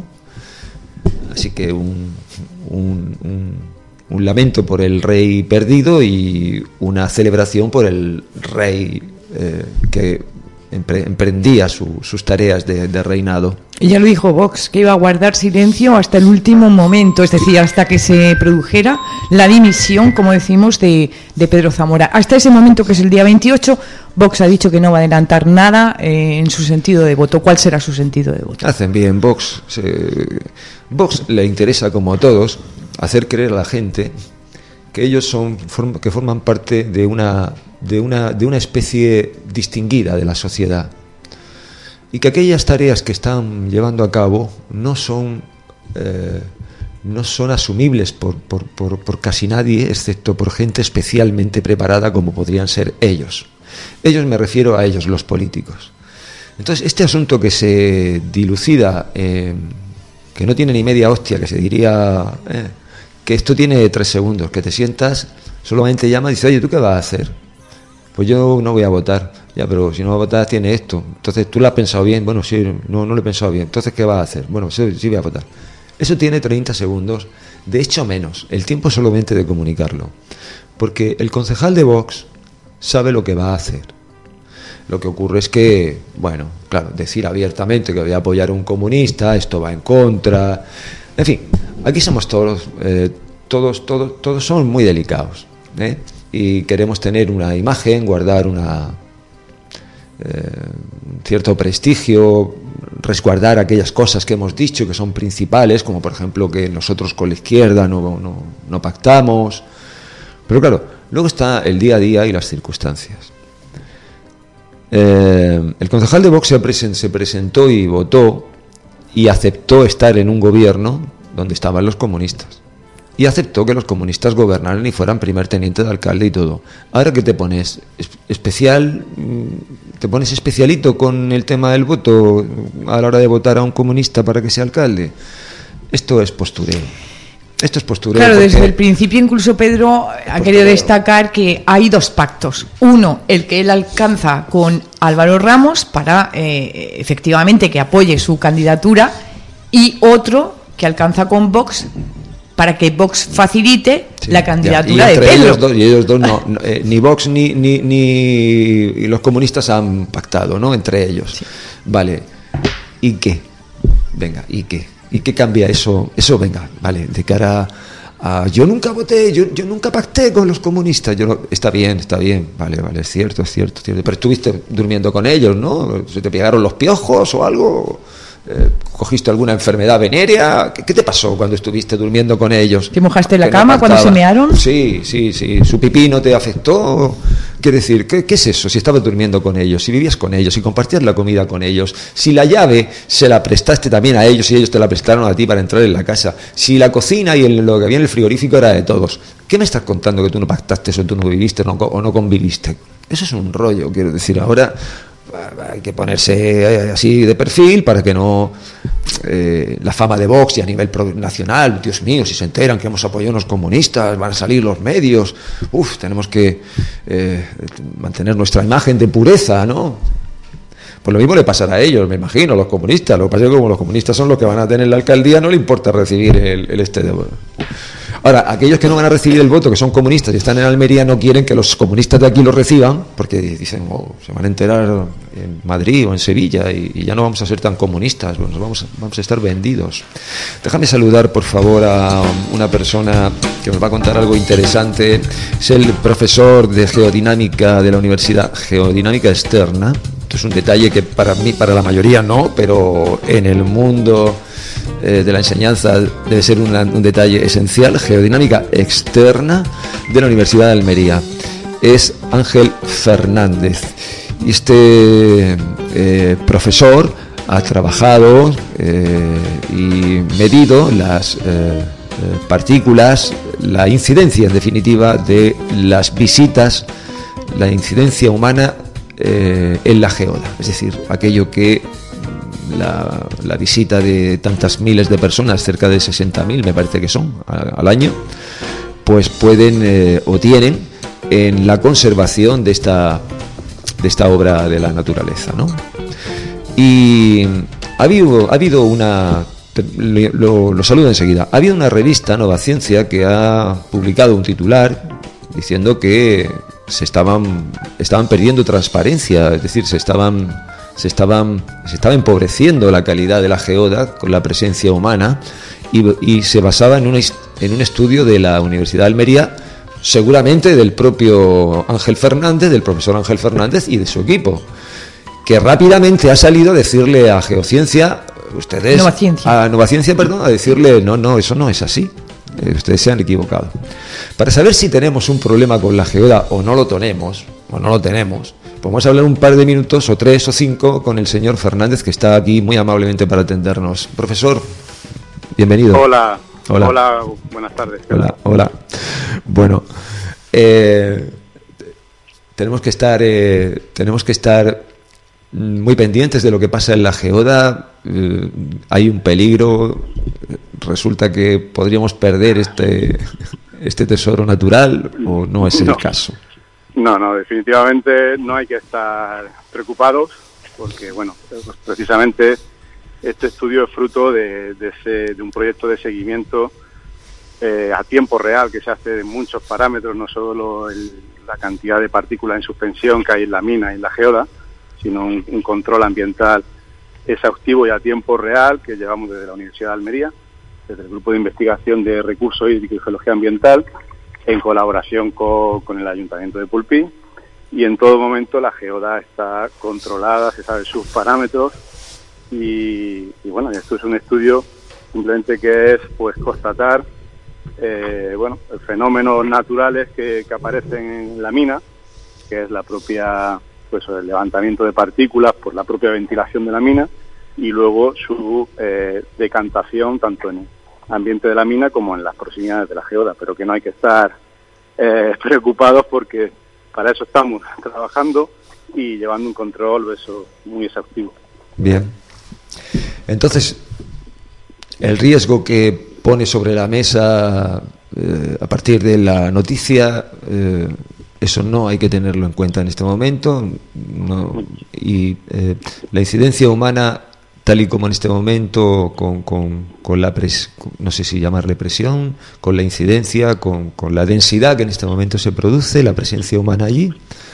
Así que un, un, un, un lamento por el rey perdido y una celebración por el rey eh, que emprendía su, sus tareas de, de reinado. Y ya lo dijo Vox, que iba a guardar silencio hasta el último momento, es decir, hasta que se produjera la dimisión, como decimos, de, de Pedro Zamora. Hasta ese momento, que es el día veintiocho, Vox ha dicho que no va a adelantar nada eh, en su sentido de voto. ¿Cuál será su sentido de voto? Hacen bien, Vox. Se, Vox le interesa, como a todos, hacer creer a la gente que ellos son form, que forman parte de una de una de una especie distinguida de la sociedad, y que aquellas tareas que están llevando a cabo no son eh, no son asumibles por, por, por, por casi nadie, excepto por gente especialmente preparada como podrían ser ellos. Ellos me refiero a ellos, los políticos. Entonces, este asunto que se dilucida, eh, que no tiene ni media hostia, que se diría eh, que esto tiene tres segundos, que te sientas, solamente llama y dice, oye, ¿tú qué vas a hacer? Pues yo no voy a votar. Ya, pero si no vas a votar tiene esto. Entonces, ¿tú lo has pensado bien? Bueno, sí, no, no lo he pensado bien. Entonces, ¿qué vas a hacer? Bueno, sí, sí voy a votar. Eso tiene treinta segundos, de hecho menos. El tiempo es solamente de comunicarlo. Porque el concejal de Vox sabe lo que va a hacer. Lo que ocurre es que, bueno, claro, decir abiertamente que voy a apoyar a un comunista, esto va en contra. En fin, aquí somos todos, eh, todos, todos, todos somos muy delicados, ¿eh? Y queremos tener una imagen, guardar una eh, cierto prestigio, resguardar aquellas cosas que hemos dicho que son principales, como por ejemplo que nosotros con la izquierda no, no, no pactamos. Pero claro, luego está el día a día y las circunstancias. Eh, el concejal de Vox se, presen, se presentó y votó y aceptó estar en un gobierno donde estaban los comunistas. Y aceptó que los comunistas gobernaran y fueran primer teniente de alcalde y todo. Ahora que te pones especial, te pones especialito con el tema del voto a la hora de votar a un comunista para que sea alcalde. Esto es postureo. Esto es postureo. Claro, desde el principio incluso Pedro ha querido destacar que hay dos pactos. Uno, el que él alcanza con Álvaro Ramos para eh, efectivamente que apoye su candidatura, y otro que alcanza con Vox para que Vox facilite sí, la candidatura de Pedro. Ellos dos, y ellos dos no, no eh, ni Vox ni, ni, ni los comunistas han pactado, ¿no? Entre ellos. Sí. Vale. ¿Y qué? Venga, ¿y qué? ¿Y qué cambia eso? Eso, venga, vale, de cara a... a yo nunca voté, yo, yo nunca pacté con los comunistas. Yo no, está bien, está bien, vale, vale, es cierto, es cierto, es cierto. Pero estuviste durmiendo con ellos, ¿no? ¿Se te pegaron los piojos o algo? Eh, ¿Cogiste alguna enfermedad venérea? ¿Qué, ¿Qué te pasó cuando estuviste durmiendo con ellos? ¿Te mojaste la cama no cuando se mearon? Sí, sí, sí. ¿Su pipí no te afectó? Quiere decir, ¿qué, ¿qué es eso? Si estabas durmiendo con ellos, si vivías con ellos, si compartías la comida con ellos, si la llave se la prestaste también a ellos y ellos te la prestaron a ti para entrar en la casa, si la cocina y el, lo que había en el frigorífico era de todos, ¿qué me estás contando que tú no pactaste eso, tú no viviste no, o no conviviste? Eso es un rollo, quiero decir. Ahora hay que ponerse así de perfil para que no eh, la fama de Vox y a nivel nacional, Dios mío, si se enteran que hemos apoyado a los comunistas, van a salir los medios, uf, tenemos que eh, mantener nuestra imagen de pureza, ¿no? Pues lo mismo le pasará a ellos, me imagino, a los comunistas. Lo que pasa es que como los comunistas son los que van a tener la alcaldía, no le importa recibir el, el este de... Ahora, aquellos que no van a recibir el voto, que son comunistas y están en Almería, no quieren que los comunistas de aquí lo reciban, porque dicen, oh, se van a enterar en Madrid o en Sevilla y, y ya no vamos a ser tan comunistas, bueno, vamos, vamos a estar vendidos. Déjame saludar, por favor, a una persona que nos va a contar algo interesante. Es el profesor de geodinámica de la Universidad, Geodinámica Externa. Esto es un detalle que para mí, para la mayoría no, pero en el mundo de la enseñanza debe ser una, un detalle esencial. Geodinámica Externa de la Universidad de Almería. Es Ángel Fernández. Y este eh, profesor ha trabajado eh, y medido las eh, partículas, la incidencia en definitiva de las visitas, la incidencia humana eh, en la geoda, es decir, aquello que La, la visita de tantas miles de personas, cerca de sesenta mil me parece que son a, al año, pues pueden eh, o tienen en la conservación de esta de esta obra de la naturaleza, ¿no? Y ha habido, ha habido una, lo, lo saludo enseguida, ha habido una revista, Nova Ciencia, que ha publicado un titular diciendo que se estaban estaban perdiendo transparencia, es decir, se estaban Se, estaban, se estaba empobreciendo la calidad de la geoda con la presencia humana y, y se basaba en un, en un estudio de la Universidad de Almería, seguramente del propio Ángel Fernández, del profesor Ángel Fernández y de su equipo, que rápidamente ha salido a decirle a Geociencia, ustedes, Nova Ciencia. a Nova Ciencia, perdón, a decirle, no, no, eso no es así. Ustedes se han equivocado. Para saber si tenemos un problema con la geoda o no lo tenemos, o no lo tenemos, podemos hablar un par de minutos, o tres o cinco, con el señor Fernández, que está aquí muy amablemente para atendernos. Profesor, bienvenido. Hola, hola, hola buenas tardes. Hola, hola. Bueno, eh, tenemos que estar, eh, tenemos que estar muy pendientes de lo que pasa en la geoda. Eh, hay un peligro. Resulta que podríamos perder este este tesoro natural, o no es el no. caso. No, no, definitivamente no hay que estar preocupados, porque, bueno, pues precisamente este estudio es fruto de, de, ese, de un proyecto de seguimiento eh, a tiempo real que se hace de muchos parámetros, no solo el, la cantidad de partículas en suspensión que hay en la mina y en la geoda, sino un, un control ambiental exhaustivo y a tiempo real que llevamos desde la Universidad de Almería, desde el Grupo de Investigación de Recursos Hídricos y Geología Ambiental, en colaboración con, con el Ayuntamiento de Pulpí y en todo momento la geoda está controlada, se sabe sus parámetros y, y bueno, esto es un estudio simplemente que es pues constatar eh, bueno, fenómenos naturales que, que aparecen en la mina, que es la propia pues el levantamiento de partículas por la propia ventilación de la mina y luego su eh, decantación tanto en el ambiente de la mina como en las proximidades de la geoda, pero que no hay que estar eh, preocupados porque para eso estamos trabajando y llevando un control eso muy exhaustivo. Bien. Entonces, el riesgo que pone sobre la mesa eh, a partir de la noticia, eh, eso no hay que tenerlo en cuenta en este momento. No, y eh, la incidencia humana, tal y como en este momento, con, con, con la pres, no sé si llamarle presión, con la incidencia, con, con la densidad que en este momento se produce, la presencia humana allí,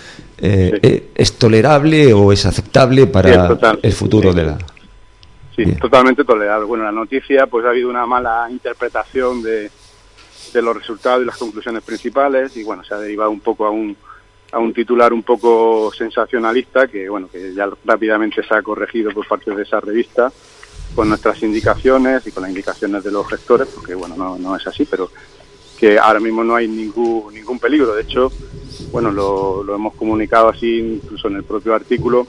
eh, sí. ¿es tolerable o es aceptable para sí, es el futuro sí. de la...? Sí, Bien. Totalmente tolerable. Bueno, la noticia, pues ha habido una mala interpretación de, de los resultados y las conclusiones principales y bueno, se ha derivado un poco a un a un titular un poco sensacionalista que bueno que ya rápidamente se ha corregido por parte de esa revista con nuestras indicaciones y con las indicaciones de los gestores, porque bueno, no, no es así, pero que ahora mismo no hay ningún ningún peligro. De hecho, bueno, lo, lo hemos comunicado así incluso en el propio artículo,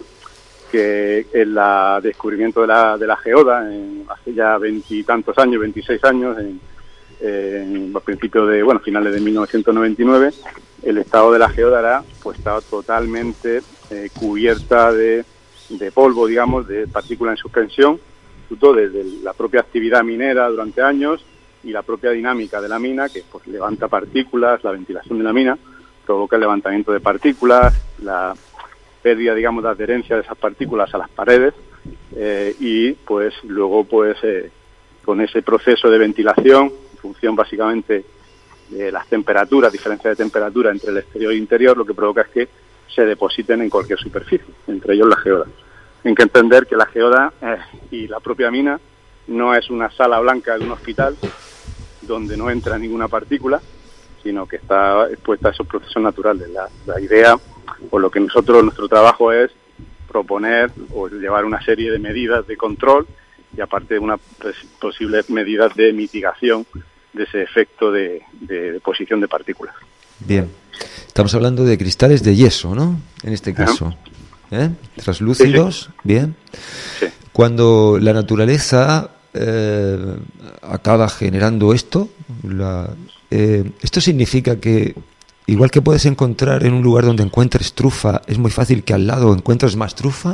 que el la descubrimiento de la, de la geoda en, hace ya veintitantos años, veintiséis años, en, en, a principios de, bueno, finales de mil novecientos noventa y nueve, el estado de la geoda era, pues estaba totalmente eh, cubierta de, de polvo, digamos, de partículas en suspensión, fruto de, de la propia actividad minera durante años y la propia dinámica de la mina, que pues levanta partículas, la ventilación de la mina provoca el levantamiento de partículas, la pérdida, digamos, de adherencia de esas partículas a las paredes eh, y pues luego pues eh, con ese proceso de ventilación, en función básicamente de las temperaturas, diferencia de temperatura entre el exterior e interior, lo que provoca es que se depositen en cualquier superficie, entre ellos la geoda. Hay que entender que la geoda eh, y la propia mina no es una sala blanca de un hospital donde no entra ninguna partícula, sino que está expuesta a esos procesos naturales. La, la idea, o lo que nosotros, nuestro trabajo es proponer o llevar una serie de medidas de control y aparte de unas posibles medidas de mitigación de ese efecto de, de deposición de partículas. Bien, estamos hablando de cristales de yeso, ¿no? En este caso, ¿eh? Translúcidos, sí, sí. Bien. Sí. Cuando la naturaleza eh, acaba generando esto, la, eh, esto significa que igual que puedes encontrar en un lugar donde encuentres trufa, es muy fácil que al lado encuentres más trufa.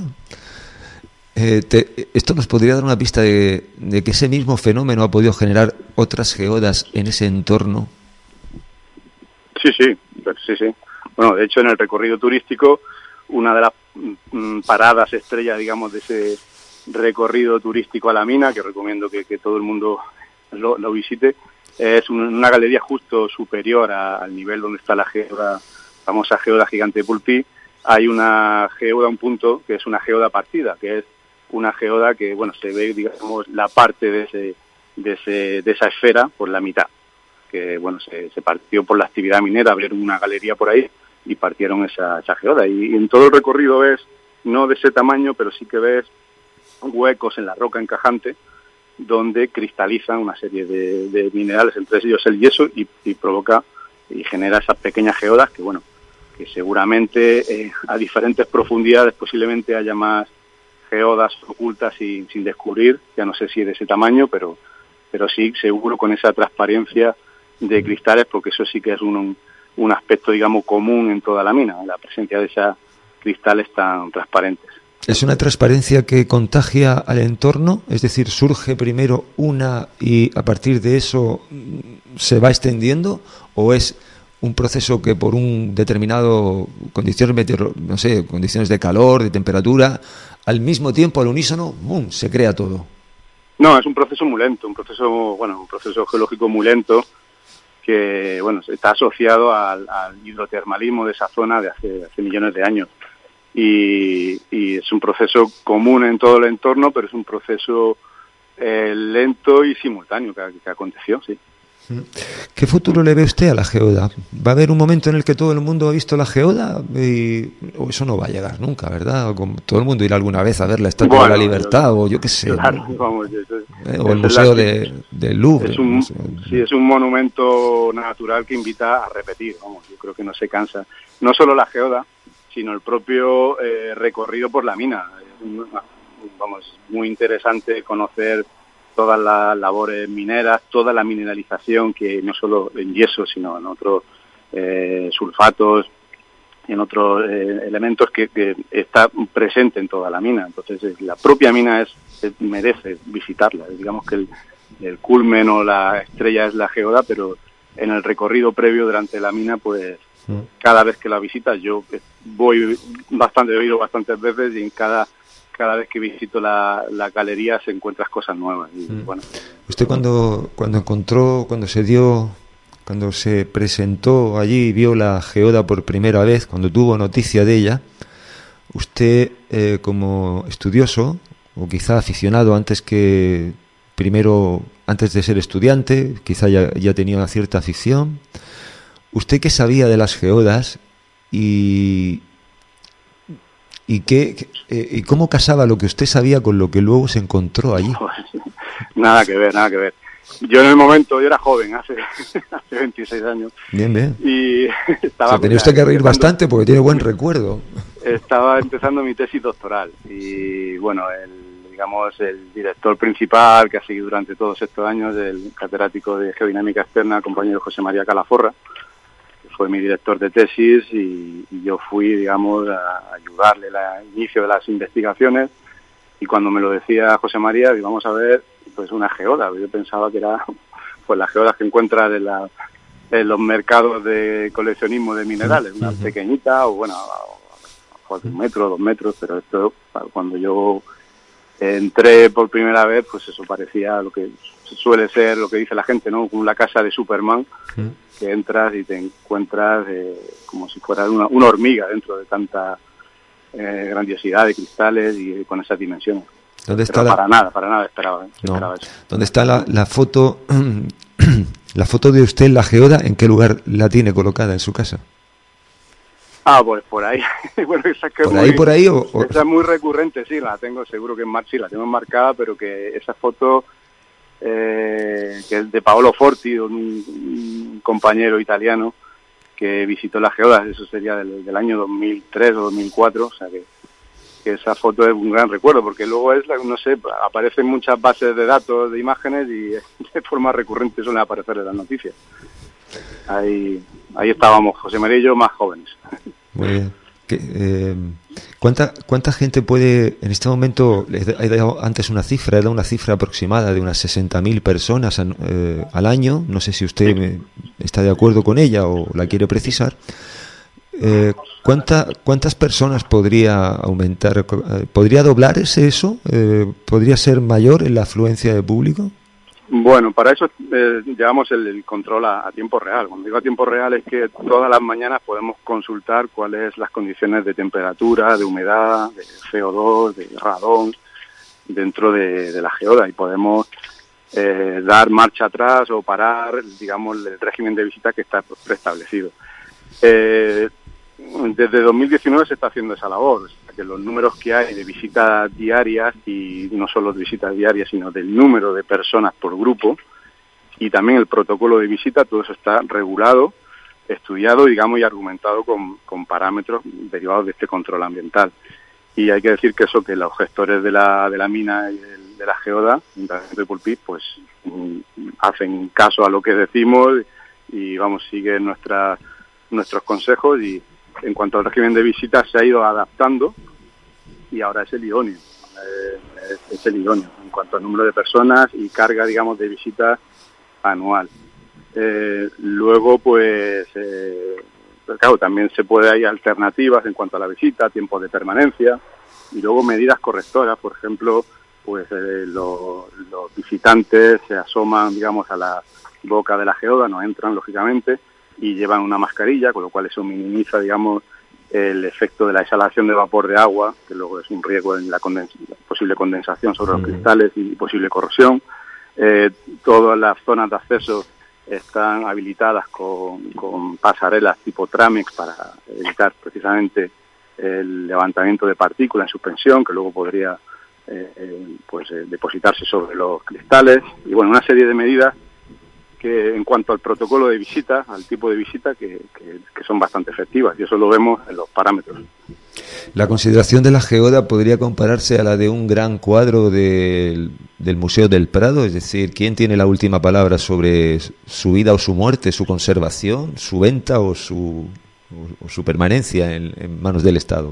Eh, te, esto nos podría dar una pista de, de que ese mismo fenómeno ha podido generar otras geodas en ese entorno. Sí, sí, sí, sí. Bueno, de hecho, en el recorrido turístico, una de las mm, paradas estrella, digamos, de ese recorrido turístico a la mina, que recomiendo que, que todo el mundo lo, lo visite, es un, una galería justo superior a, al nivel donde está la geoda, famosa geoda gigante de Pulpí. Hay una geoda, un punto, que es una geoda partida, que es una geoda que, bueno, se ve, digamos, la parte de ese, de ese, de esa esfera por la mitad, que, bueno, se, se partió por la actividad minera, abrieron una galería por ahí y partieron esa, esa geoda. Y, y en todo el recorrido ves, no de ese tamaño, pero sí que ves huecos en la roca encajante donde cristalizan una serie de, de minerales, entre ellos el yeso, y, y provoca y genera esas pequeñas geodas que, bueno, que seguramente eh, a diferentes profundidades posiblemente haya más geodas ocultas sin, sin descubrir, ya no sé si de ese tamaño, pero pero sí seguro con esa transparencia de cristales, porque eso sí que es un, un aspecto, digamos, común en toda la mina, la presencia de esos cristales tan transparentes. ¿Es una transparencia que contagia al entorno? Es decir, ¿surge primero una y a partir de eso se va extendiendo? ¿O es un proceso que por un determinado condiciones meteoro, no sé, condiciones de calor, de temperatura, al mismo tiempo, al unísono, ¡bum!, se crea todo? No, es un proceso muy lento, un proceso, bueno, un proceso geológico muy lento que, bueno, está asociado al, al hidrotermalismo de esa zona de hace, hace millones de años. Y, y es un proceso común en todo el entorno, pero es un proceso eh, lento y simultáneo que, que aconteció, sí. ¿Qué futuro le ve usted a la geoda? ¿Va a haber un momento en el que todo el mundo ha visto la geoda? Y o eso no va a llegar nunca, ¿verdad? O como todo el mundo irá alguna vez a ver la Estatua bueno, de la Libertad yo, o yo qué sé. Claro, vamos, eso es, ¿eh? O el Museo de, del Louvre. Es un, no sé. Sí, es un monumento natural que invita a repetir, vamos, yo creo que no se cansa. No solo la geoda, sino el propio eh, recorrido por la mina. Vamos, muy interesante conocer todas las labores mineras, toda la mineralización que no solo en yeso, sino en otros eh, sulfatos, en otros eh, elementos que, que está presente en toda la mina. Entonces, la propia mina es, es merece visitarla. Digamos que el, el culmen o la estrella es la geoda, pero en el recorrido previo durante la mina, pues mm. cada vez que la visitas, yo voy bastante, he ido bastantes veces y en cada cada vez que visito la, la galería se encuentras cosas nuevas. Y, mm. bueno. Usted cuando cuando encontró, cuando se dio, cuando se presentó allí y vio la geoda por primera vez, cuando tuvo noticia de ella, usted eh, como estudioso o quizá aficionado antes que primero antes de ser estudiante, quizá ya, ya tenía una cierta afición. ¿Usted qué sabía de las geodas y ¿Y qué eh, y cómo casaba lo que usted sabía con lo que luego se encontró allí? Nada que ver, nada que ver. Yo en el momento, yo era joven, hace, hace veintiséis años. Bien, bien. Y estaba... O sea, tenía usted que reír bastante porque tiene buen recuerdo. Estaba empezando mi tesis doctoral y, bueno, el, digamos, el director principal que ha seguido durante todos estos años, el catedrático de Geodinámica Externa, compañero José María Calaforra, fue mi director de tesis y, y yo fui, digamos, a ayudarle al inicio de las investigaciones y cuando me lo decía José María, y vamos a ver, pues una geoda. Yo pensaba que era pues las geodas que encuentras en, la, en los mercados de coleccionismo de minerales, una uh-huh. pequeñita o bueno, a, a un metro, dos metros, pero esto cuando yo entré por primera vez, pues eso parecía lo que suele ser, lo que dice la gente, ¿no? Como la casa de Superman, uh-huh. que entras y te encuentras eh, como si fuera una, una hormiga dentro de tanta eh, grandiosidad de cristales y con esas dimensiones. ¿Dónde está Pero la... para nada, para nada esperaba, ¿eh? no. esperaba eso. ¿Dónde está la, la foto la foto de usted en la geoda? ¿En qué lugar la tiene colocada en su casa? Ah, pues por ahí. Bueno, esa que ¿Por muy, ahí, por ahí? O, o... Esa es muy recurrente, sí, la tengo seguro que en mar, sí, la tengo enmarcada, pero que esa foto eh, que es de Paolo Forti, un, un compañero italiano que visitó las geodas, eso sería del, del año dos mil tres o dos mil cuatro, o sea que, que esa foto es un gran recuerdo, porque luego es, no sé, aparecen muchas bases de datos, de imágenes y de forma recurrente suelen aparecer en las noticias. Ahí, ahí estábamos, José María y yo, más jóvenes. Muy bien. ¿Qué, eh, ¿cuánta, ¿Cuánta gente puede, en este momento, he dado antes una cifra, he dado una cifra aproximada de unas sesenta mil personas eh, al año, no sé si usted me, está de acuerdo con ella o la quiere precisar, eh, ¿cuánta, ¿cuántas personas podría aumentar, podría doblarse eso? Eh, ¿Podría ser mayor en la afluencia de público? Bueno, para eso eh, llevamos el, el control a, a tiempo real. Cuando digo a tiempo real es que todas las mañanas podemos consultar cuáles son las condiciones de temperatura, de humedad, de C O dos, de radón dentro de, de la geoda y podemos eh, dar marcha atrás o parar, digamos, el régimen de visita que está preestablecido. Eh, desde dos mil diecinueve se está haciendo esa labor, o sea, que los números que hay de visitas diarias, y no solo de visitas diarias, sino del número de personas por grupo, y también el protocolo de visita, todo eso está regulado, estudiado, digamos, y argumentado con, con parámetros derivados de este control ambiental. Y hay que decir que eso, que los gestores de la, de la mina y de, de la geoda, de Pulpit, pues mm, hacen caso a lo que decimos y, vamos, siguen nuestra, nuestros consejos y en cuanto al régimen de visitas se ha ido adaptando y ahora es el idóneo, eh, es, es el idóneo en cuanto al número de personas y carga, digamos, de visitas anual. Eh, luego, pues, eh, claro, también se puede, hay alternativas en cuanto a la visita, tiempo de permanencia y luego medidas correctoras, por ejemplo, pues eh, lo, los visitantes se asoman, digamos, a la boca de la geoda, no entran, lógicamente, y llevan una mascarilla, con lo cual eso minimiza, digamos, el efecto de la exhalación de vapor de agua, que luego es un riesgo en la, condens- la posible condensación sobre los cristales y posible corrosión. Eh, todas las zonas de acceso están habilitadas con, con pasarelas tipo Tramex para evitar precisamente el levantamiento de partículas en suspensión, que luego podría eh, eh, pues eh, depositarse sobre los cristales, y bueno, una serie de medidas que en cuanto al protocolo de visita, al tipo de visita, que, que, que son bastante efectivas, y eso lo vemos en los parámetros. La consideración de la geoda podría compararse a la de un gran cuadro del, del Museo del Prado, es decir, ¿quién tiene la última palabra sobre su vida o su muerte, su conservación, su venta o su, o su permanencia en, en manos del Estado?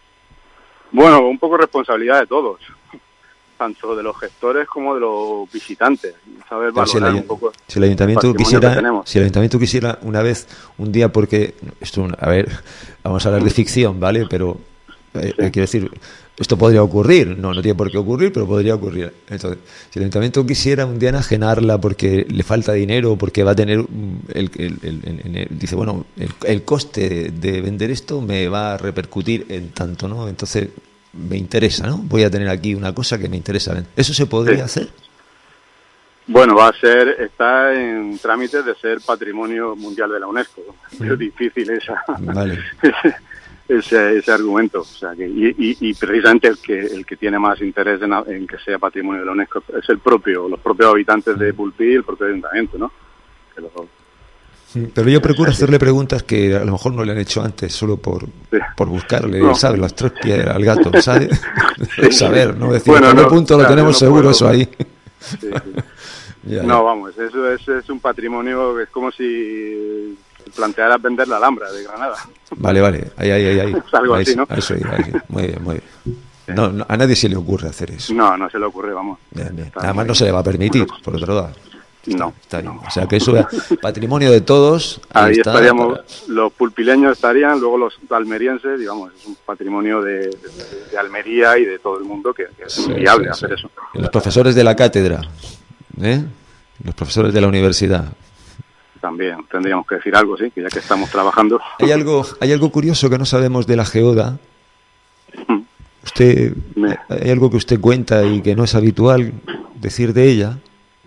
Bueno, un poco responsabilidad de todos, tanto de los gestores como de los visitantes, saber valorar si el, un poco si el ayuntamiento quisiera si el ayuntamiento quisiera una vez un día, porque esto, a ver, vamos a hablar de ficción, ¿vale? Pero eh, sí. quiero decir, esto podría ocurrir, no no tiene por qué ocurrir, pero podría ocurrir. Entonces, si el ayuntamiento quisiera un día enajenarla porque le falta dinero, porque va a tener el, el, el, el, el dice, bueno, el, el coste de vender esto me va a repercutir en tanto, ¿no? Entonces me interesa, ¿no? Voy a tener aquí una cosa que me interesa. ¿Eso se podría sí. hacer? Bueno, va a ser, está en trámites de ser Patrimonio Mundial de la UNESCO. Sí. Es difícil esa, vale. ese, ese argumento. O sea, que, y, y, y precisamente el que el que tiene más interés en, en que sea Patrimonio de la UNESCO es el propio, los propios habitantes de Pulpí y el propio ayuntamiento, ¿no? Que los, Pero yo procuro hacerle preguntas que a lo mejor no le han hecho antes, solo por, sí. por buscarle, no. ¿sabes? Las tres piedras al gato, ¿sabes? Sí. Saber, ¿no? Decir, bueno, no, punto lo claro, tenemos no seguro puedo. Eso ahí. Sí, sí. ya, no, ya. vamos, eso es, es un patrimonio, es como si plantearas vender la Alhambra de Granada. Vale, vale, ahí, ahí, ahí. ahí. Es algo ahí, así, ¿no? Eso, ahí, ahí. Muy bien, muy bien. Sí. No, no, a nadie se le ocurre hacer eso. No, no se le ocurre, vamos. Bien, bien. Además no se le va a permitir, por otro lado. No, está bien. No. O sea que eso es patrimonio de todos. Ahí, ahí está, estaríamos, para... los pulpileños estarían, luego los almerienses, digamos, es un patrimonio de, de, de Almería y de todo el mundo que, que es sí, viable sí, hacer sí. eso. Y los profesores de la cátedra, ¿eh? Los profesores de la universidad. También tendríamos que decir algo, sí, que ya que estamos trabajando. Hay algo, hay algo curioso que no sabemos de la geoda. Usted, Me... hay algo que usted cuenta y que no es habitual decir de ella.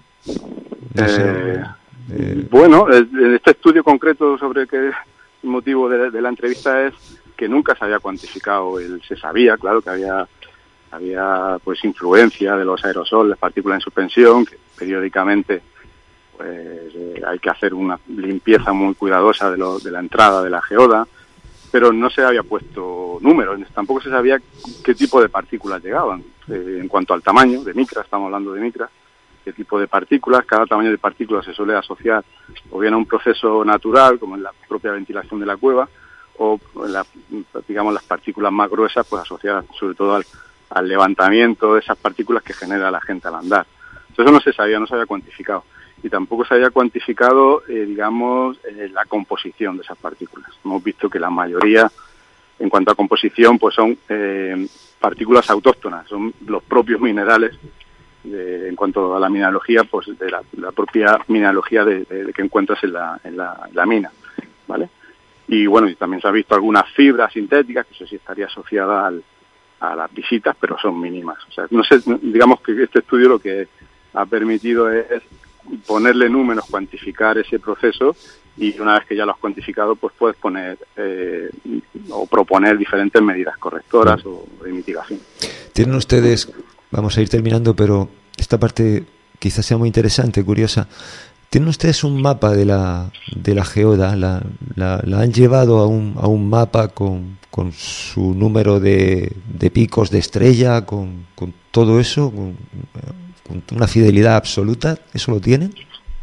No sé, eh, eh, bueno, en este estudio concreto sobre qué el motivo de, de la entrevista es que nunca se había cuantificado, el, se sabía, claro, que había había pues influencia de los aerosoles, partículas en suspensión, que periódicamente pues eh, hay que hacer una limpieza muy cuidadosa de, lo, de la entrada de la geoda, pero no se había puesto números, tampoco se sabía qué tipo de partículas llegaban, eh, en cuanto al tamaño, de micras, estamos hablando de micras, qué tipo de partículas, cada tamaño de partículas se suele asociar o bien a un proceso natural, como en la propia ventilación de la cueva, o la, digamos las partículas más gruesas, pues asociadas sobre todo al, al levantamiento de esas partículas que genera la gente al andar. Entonces eso no se sabía, no se había cuantificado. Y tampoco se había cuantificado, eh, digamos, eh, la composición de esas partículas. Hemos visto que la mayoría, en cuanto a composición, pues son eh, partículas autóctonas, son los propios minerales. De, en cuanto a la mineralogía, pues de la, la propia mineralogía de, de, de que encuentras en la, en la, en la mina, ¿vale? Y bueno, y también se ha visto algunas fibras sintéticas, que eso sí estaría asociada al, a las visitas, pero son mínimas. O sea, no sé, digamos que este estudio lo que ha permitido es ponerle números, cuantificar ese proceso, y una vez que ya lo has cuantificado, pues puedes poner eh, o proponer diferentes medidas correctoras o de mitigación. ¿Tienen ustedes... Vamos a ir terminando, pero esta parte quizás sea muy interesante, curiosa. ¿Tienen ustedes un mapa de la de la geoda? ¿La, la, la han llevado a un, a un mapa con, con su número de, de picos de estrella, con, con todo eso, con, con una fidelidad absoluta? ¿Eso lo tienen?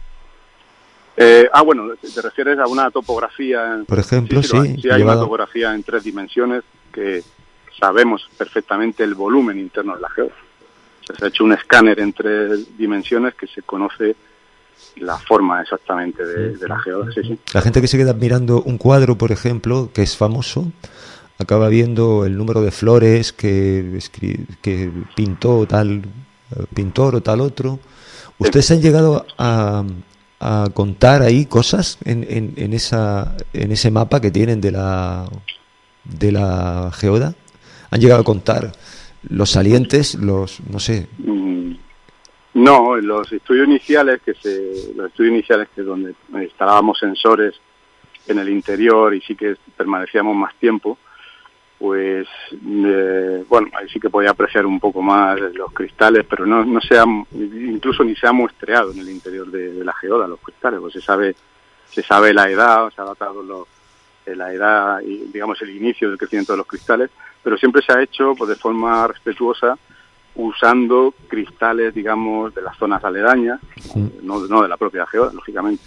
Eh, ah, bueno, ¿te refieres a una topografía? Por ejemplo, sí. Sí, sí, sí hay llevado... una topografía en tres dimensiones que sabemos perfectamente el volumen interno de la geoda. Se ha hecho un escáner en tres dimensiones que se conoce la forma exactamente de, de la geoda. Sí, sí. La gente que se queda mirando un cuadro, por ejemplo, que es famoso, acaba viendo el número de flores que, que pintó tal pintor o tal otro. ¿Ustedes sí. han llegado a, a contar ahí cosas en, en, en, esa, en ese mapa que tienen de la, de la geoda? ¿Han llegado a contar los salientes, los, no sé? No, los estudios iniciales, que se, los estudios iniciales que donde instalábamos sensores en el interior y sí que permanecíamos más tiempo, pues eh, bueno, ahí sí que podía apreciar un poco más los cristales, pero no, no se ha, incluso ni se ha muestreado en el interior de, de la geoda los cristales, pues se sabe, se sabe la edad, se ha datado los, la edad y digamos el inicio del crecimiento de los cristales, pero siempre se ha hecho pues de forma respetuosa, usando cristales, digamos, de las zonas aledañas, sí. no, no de la propia geoda, lógicamente.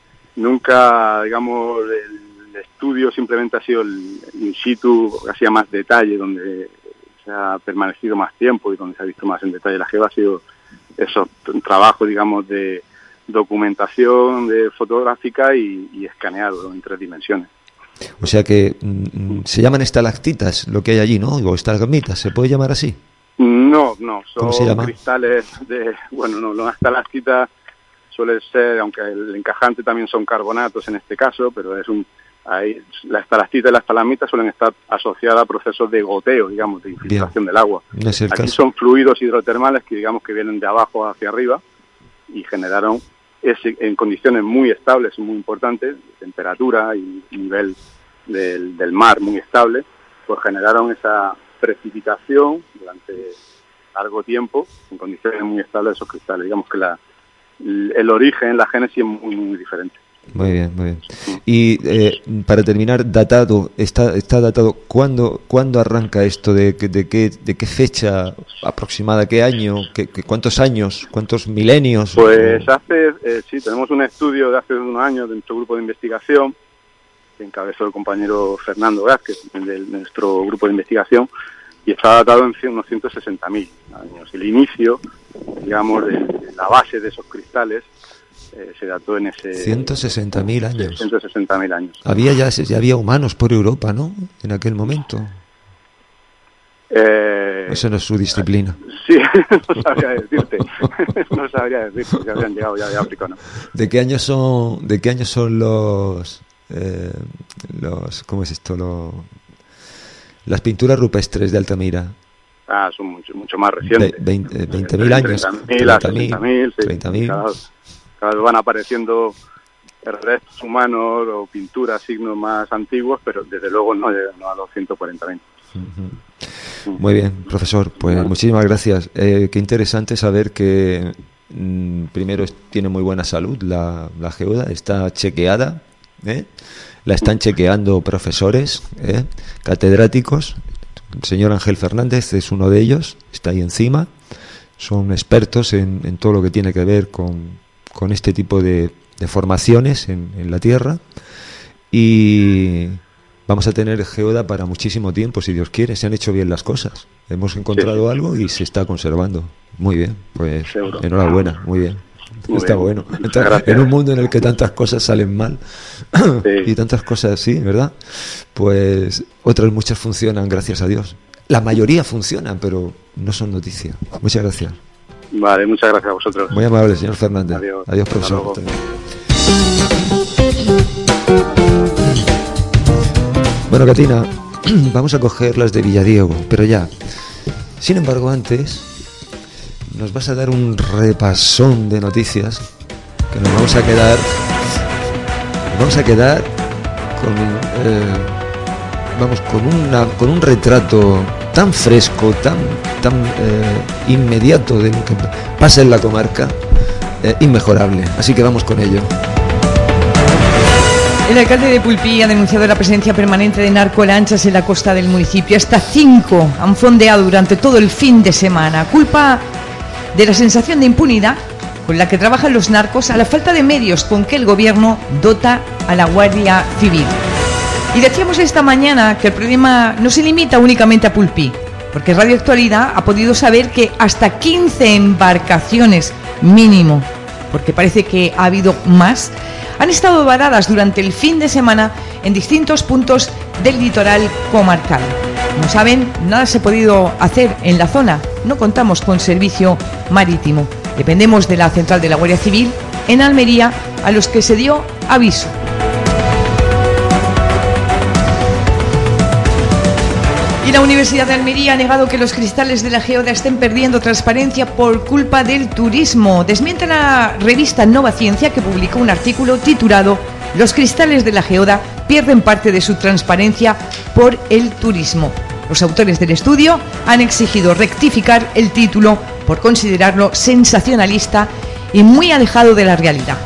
Nunca, digamos, el estudio simplemente ha sido el in situ, hacía más detalle, donde se ha permanecido más tiempo y donde se ha visto más en detalle la geoda, ha sido esos trabajos, digamos, de documentación de fotográfica y, y escaneado en tres dimensiones. O sea que mm, se llaman estalactitas lo que hay allí, ¿no? O estalagmitas, ¿se puede llamar así? No, no, ¿Cómo se llama? Son cristales de, bueno, no, la estalactita suele ser, aunque el encajante también son carbonatos en este caso, pero es un, hay, la estalactita y la estalagmita suelen estar asociadas a procesos de goteo, digamos, de infiltración Bien. del agua. No es el Aquí caso. son fluidos hidrotermales que digamos que vienen de abajo hacia arriba y generaron ese, en condiciones muy estables, muy importantes, de temperatura y nivel del, del mar muy estable, pues generaron esa precipitación durante largo tiempo en condiciones muy estables de esos cristales. Digamos que la, el origen, la génesis es muy, muy diferente. Muy bien, muy bien. Y eh, para terminar, datado, está está datado, ¿cuándo, cuándo arranca esto? ¿De, de, qué, ¿De qué fecha aproximada? ¿Qué año? ¿Qué, qué, ¿Cuántos años? ¿Cuántos milenios? Pues hace, eh, sí, tenemos un estudio de hace unos años de nuestro grupo de investigación, que encabezó el compañero Fernando Vázquez, de nuestro grupo de investigación, y está datado en unos ciento sesenta mil años. El inicio, digamos, de, de la base de esos cristales eh, se dató en ese... ciento sesenta mil años. ciento sesenta mil años. Había ya, ya había humanos por Europa, ¿no? En aquel momento. Eh, Eso no es su disciplina. Sí, no sabría decirte. No sabría decirte que habían llegado ya de África, ¿no? ¿De qué años son, de qué años son los... Eh, los ¿cómo es esto? Los, las pinturas rupestres de Altamira. Ah, son mucho mucho más recientes. veinte mil años. treinta mil, treinta mil. Cada, cada vez van apareciendo restos humanos o pinturas, signos más antiguos, pero desde luego no llegan a los ciento cuarenta mil. Uh-huh. Muy bien, profesor, pues uh-huh. muchísimas gracias. Eh, qué interesante saber que mm, primero tiene muy buena salud la, la geoda, está chequeada. ¿Eh? La están chequeando profesores, ¿eh? catedráticos. El señor Ángel Fernández es uno de ellos, está ahí encima. Son expertos en, en todo lo que tiene que ver con, con este tipo de, de formaciones en, en la Tierra. Y vamos a tener geoda para muchísimo tiempo, si Dios quiere. Se han hecho bien las cosas. Hemos encontrado sí. algo y se está conservando. Muy bien, pues Seguro. enhorabuena, muy bien. Muy Está bien. bueno. Entonces, en un mundo en el que tantas cosas salen mal sí. y tantas cosas así, ¿verdad? Pues otras muchas funcionan, gracias a Dios. La mayoría funcionan, pero no son noticia. Muchas gracias. Vale, muchas gracias a vosotros. Muy amable, señor Fernández. Adiós, Adiós profesor. Bueno, Catina, vamos a coger las de Villadiego, pero ya. Sin embargo, antes... nos vas a dar un repasón de noticias que nos vamos a quedar nos vamos a quedar con eh, vamos con una con un retrato tan fresco, tan tan eh, inmediato de lo que pasa en la comarca, eh, inmejorable. Así que vamos con ello. El alcalde de Pulpí ha denunciado la presencia permanente de narcolanchas en la costa del municipio. Hasta cinco han fondeado durante todo el fin de semana. Culpa de la sensación de impunidad con la que trabajan los narcos, a la falta de medios con que el gobierno dota a la Guardia Civil. Y decíamos esta mañana que el problema no se limita únicamente a Pulpí, porque Radio Actualidad ha podido saber que hasta quince embarcaciones mínimo, porque parece que ha habido más, han estado varadas durante el fin de semana en distintos puntos del litoral comarcal. Como saben, nada se ha podido hacer en la zona, no contamos con servicio marítimo. Dependemos de la central de la Guardia Civil en Almería, a los que se dio aviso. Y La Universidad de Almería ha negado que los cristales de la geoda estén perdiendo transparencia por culpa del turismo. Desmiente la revista Nova Ciencia, que publicó un artículo titulado "Los cristales de la geoda pierden parte de su transparencia por el turismo". Los autores del estudio han exigido rectificar el título por considerarlo sensacionalista y muy alejado de la realidad.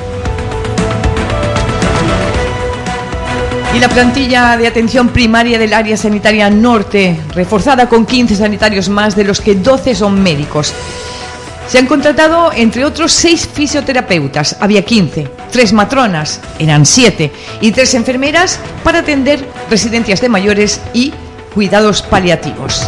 Y la plantilla de atención primaria del área sanitaria norte, reforzada con quince sanitarios más, de los que doce son médicos. Se han contratado, entre otros, seis fisioterapeutas, había quince, tres matronas, eran siete, y tres enfermeras para atender residencias de mayores y cuidados paliativos.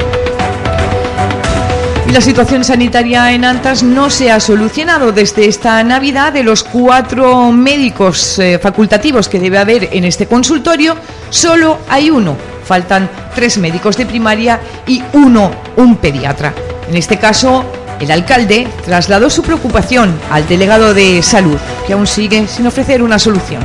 Y la situación sanitaria en Antas no se ha solucionado desde esta Navidad. De los cuatro médicos eh, facultativos que debe haber en este consultorio, solo hay uno. Faltan tres médicos de primaria y uno, un pediatra. En este caso, el alcalde trasladó su preocupación al delegado de Salud, que aún sigue sin ofrecer una solución.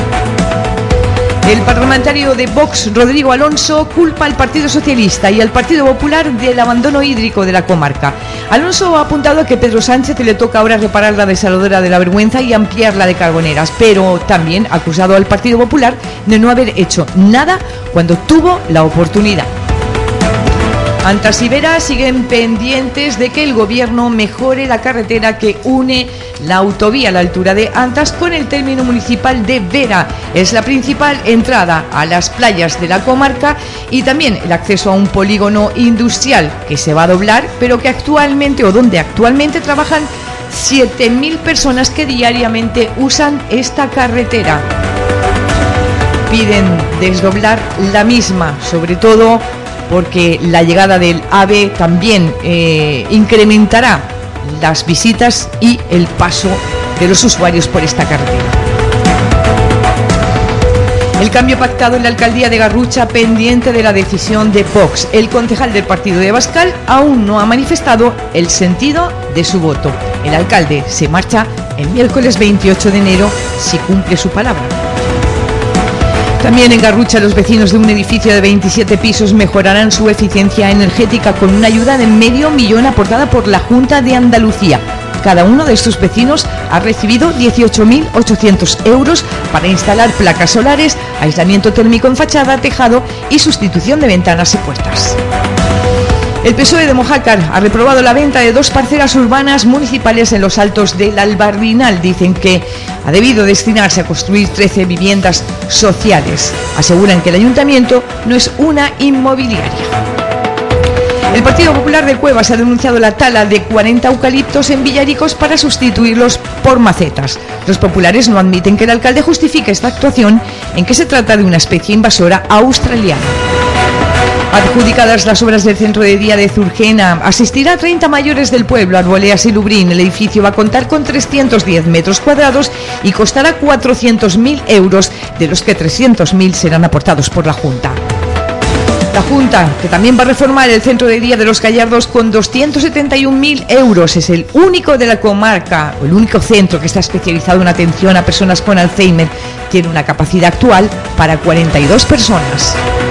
El parlamentario de Vox, Rodrigo Alonso, culpa al Partido Socialista y al Partido Popular del abandono hídrico de la comarca. Alonso ha apuntado a que Pedro Sánchez le toca ahora reparar la desaladora de la Vergüenza y ampliar la de Carboneras, pero también ha acusado al Partido Popular de no haber hecho nada cuando tuvo la oportunidad. Antas y Vera siguen pendientes de que el gobierno mejore la carretera que une la autovía a la altura de Antas con el término municipal de Vera. Es la principal entrada a las playas de la comarca y también el acceso a un polígono industrial que se va a doblar, pero que actualmente, o donde actualmente trabajan siete mil personas que diariamente usan esta carretera. Piden desdoblar la misma, sobre todo porque la llegada del AVE también eh, incrementará las visitas y el paso de los usuarios por esta carretera. El cambio pactado en la alcaldía de Garrucha pendiente de la decisión de Vox. El concejal del partido de Abascal aún no ha manifestado el sentido de su voto. El alcalde se marcha el miércoles veintiocho de enero si cumple su palabra. También en Garrucha, los vecinos de un edificio de veintisiete pisos mejorarán su eficiencia energética con una ayuda de medio millón aportada por la Junta de Andalucía. Cada uno de estos vecinos ha recibido dieciocho mil ochocientos euros para instalar placas solares, aislamiento térmico en fachada, tejado y sustitución de ventanas y puertas. El P S O E de Mojácar ha reprobado la venta de dos parcelas urbanas municipales en los altos del Albardinal. Dicen que ha debido destinarse a construir trece viviendas sociales. Aseguran que el ayuntamiento no es una inmobiliaria. El Partido Popular de Cuevas ha denunciado la tala de cuarenta eucaliptos en Villaricos para sustituirlos por macetas. Los populares no admiten que el alcalde justifique esta actuación en que se trata de una especie invasora australiana. Adjudicadas las obras del centro de día de Zurgena, asistirá a treinta mayores del pueblo, Arboleas y Lubrín. El edificio va a contar con trescientos diez metros cuadrados y costará cuatrocientos mil euros, de los que trescientos mil serán aportados por la Junta. La Junta, que también va a reformar el centro de día de Los Gallardos con doscientos setenta y un mil euros, es el único de la comarca, o el único centro que está especializado en atención a personas con Alzheimer. Tiene una capacidad actual para cuarenta y dos personas.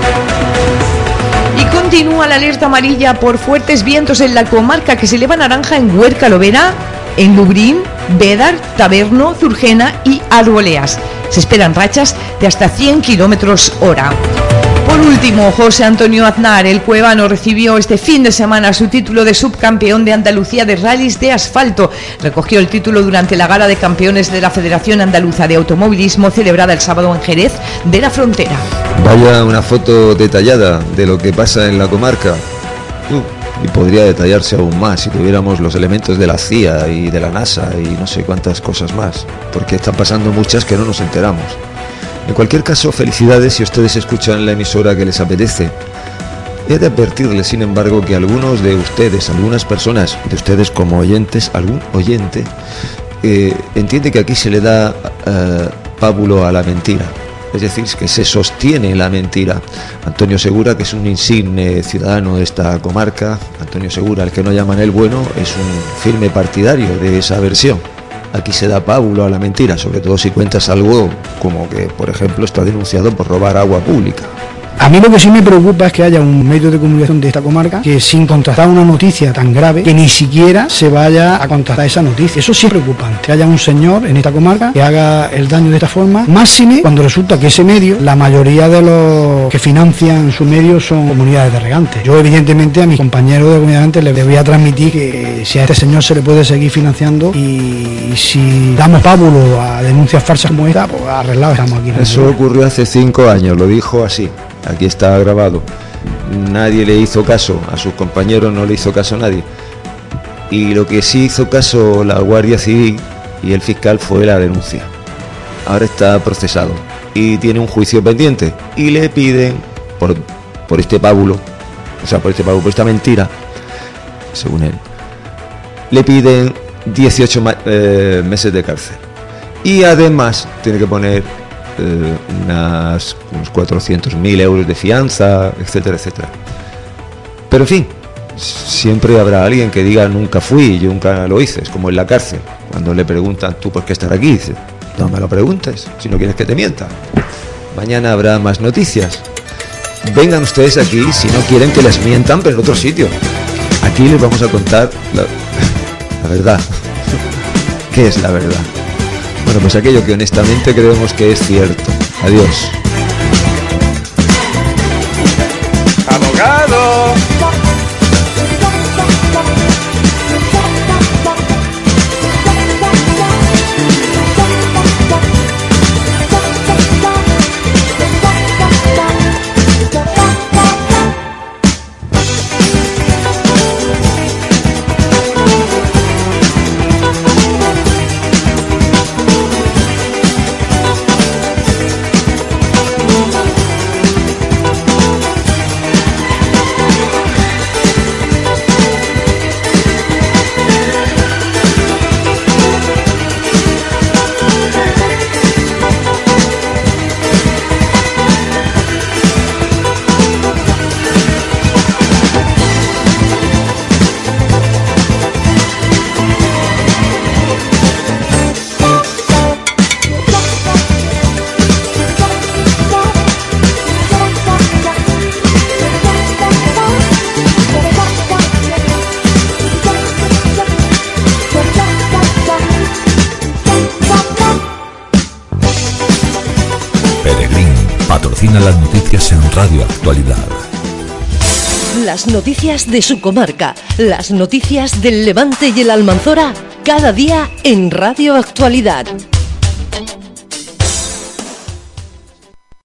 Y continúa la alerta amarilla por fuertes vientos en la comarca, que se eleva naranja en Huerca Lovera, en Lubrín, Bédar, Taberno, Zurgena y Arboleas. Se esperan rachas de hasta cien kilómetros hora. Por último, José Antonio Aznar, el cuevano, recibió este fin de semana su título de subcampeón de Andalucía de rallies de asfalto. Recogió el título durante la gala de campeones de la Federación Andaluza de Automovilismo celebrada el sábado en Jerez de la Frontera. Vaya una foto detallada de lo que pasa en la comarca. Uh, y podría detallarse aún más si tuviéramos los elementos de la C I A y de la NASA y no sé cuántas cosas más, porque están pasando muchas que no nos enteramos. En cualquier caso, felicidades si ustedes escuchan la emisora que les apetece. He de advertirles, sin embargo, que algunos de ustedes, algunas personas de ustedes como oyentes, algún oyente, eh, entiende que aquí se le da eh, pábulo a la mentira. Es decir, que se sostiene la mentira. Antonio Segura, que es un insigne ciudadano de esta comarca, Antonio Segura, al que no llaman el bueno, es un firme partidario de esa versión. Aquí se da pábulo a la mentira, sobre todo si cuentas algo como que, por ejemplo, está denunciado por robar agua pública. A mí lo que sí me preocupa es que haya un medio de comunicación de esta comarca que sin contrastar una noticia tan grave, que ni siquiera se vaya a contrastar esa noticia. Eso sí es preocupante, que haya un señor en esta comarca que haga el daño de esta forma, máxime cuando resulta que ese medio, la mayoría de los que financian su medio son comunidades de regantes. Yo evidentemente a mis compañeros de comunidades de regantes les voy a transmitir que si a este señor se le puede seguir financiando y si damos pábulo a denuncias falsas como esta, pues arreglado estamos aquí. Eso ocurrió hace cinco años, lo dijo así. Aquí está grabado. Nadie le hizo caso, a sus compañeros no le hizo caso a nadie. Y lo que sí hizo caso la Guardia Civil y el fiscal fue la denuncia. Ahora está procesado y tiene un juicio pendiente. Y le piden, por, por este pábulo, o sea, por este pábulo, por esta mentira, según él, le piden dieciocho eh, meses de cárcel. Y además tiene que poner Eh, unas, unos cuatrocientos mil euros de fianza, etcétera, etcétera. Pero en fin, siempre habrá alguien que diga nunca fui, yo nunca lo hice. Es como en la cárcel, cuando le preguntan tú por qué estar aquí, dice, no me lo preguntes, si no quieres que te mienta. Mañana habrá más noticias. Vengan ustedes aquí si no quieren que les mientan, pero en otro sitio. Aquí les vamos a contar la, la verdad. ¿Qué es la verdad? Bueno, pues aquello que honestamente creemos que es cierto. Adiós. ¡Abogado! Las noticias en Radio Actualidad. Las noticias de su comarca, las noticias del Levante y el Almanzora, cada día en Radio Actualidad.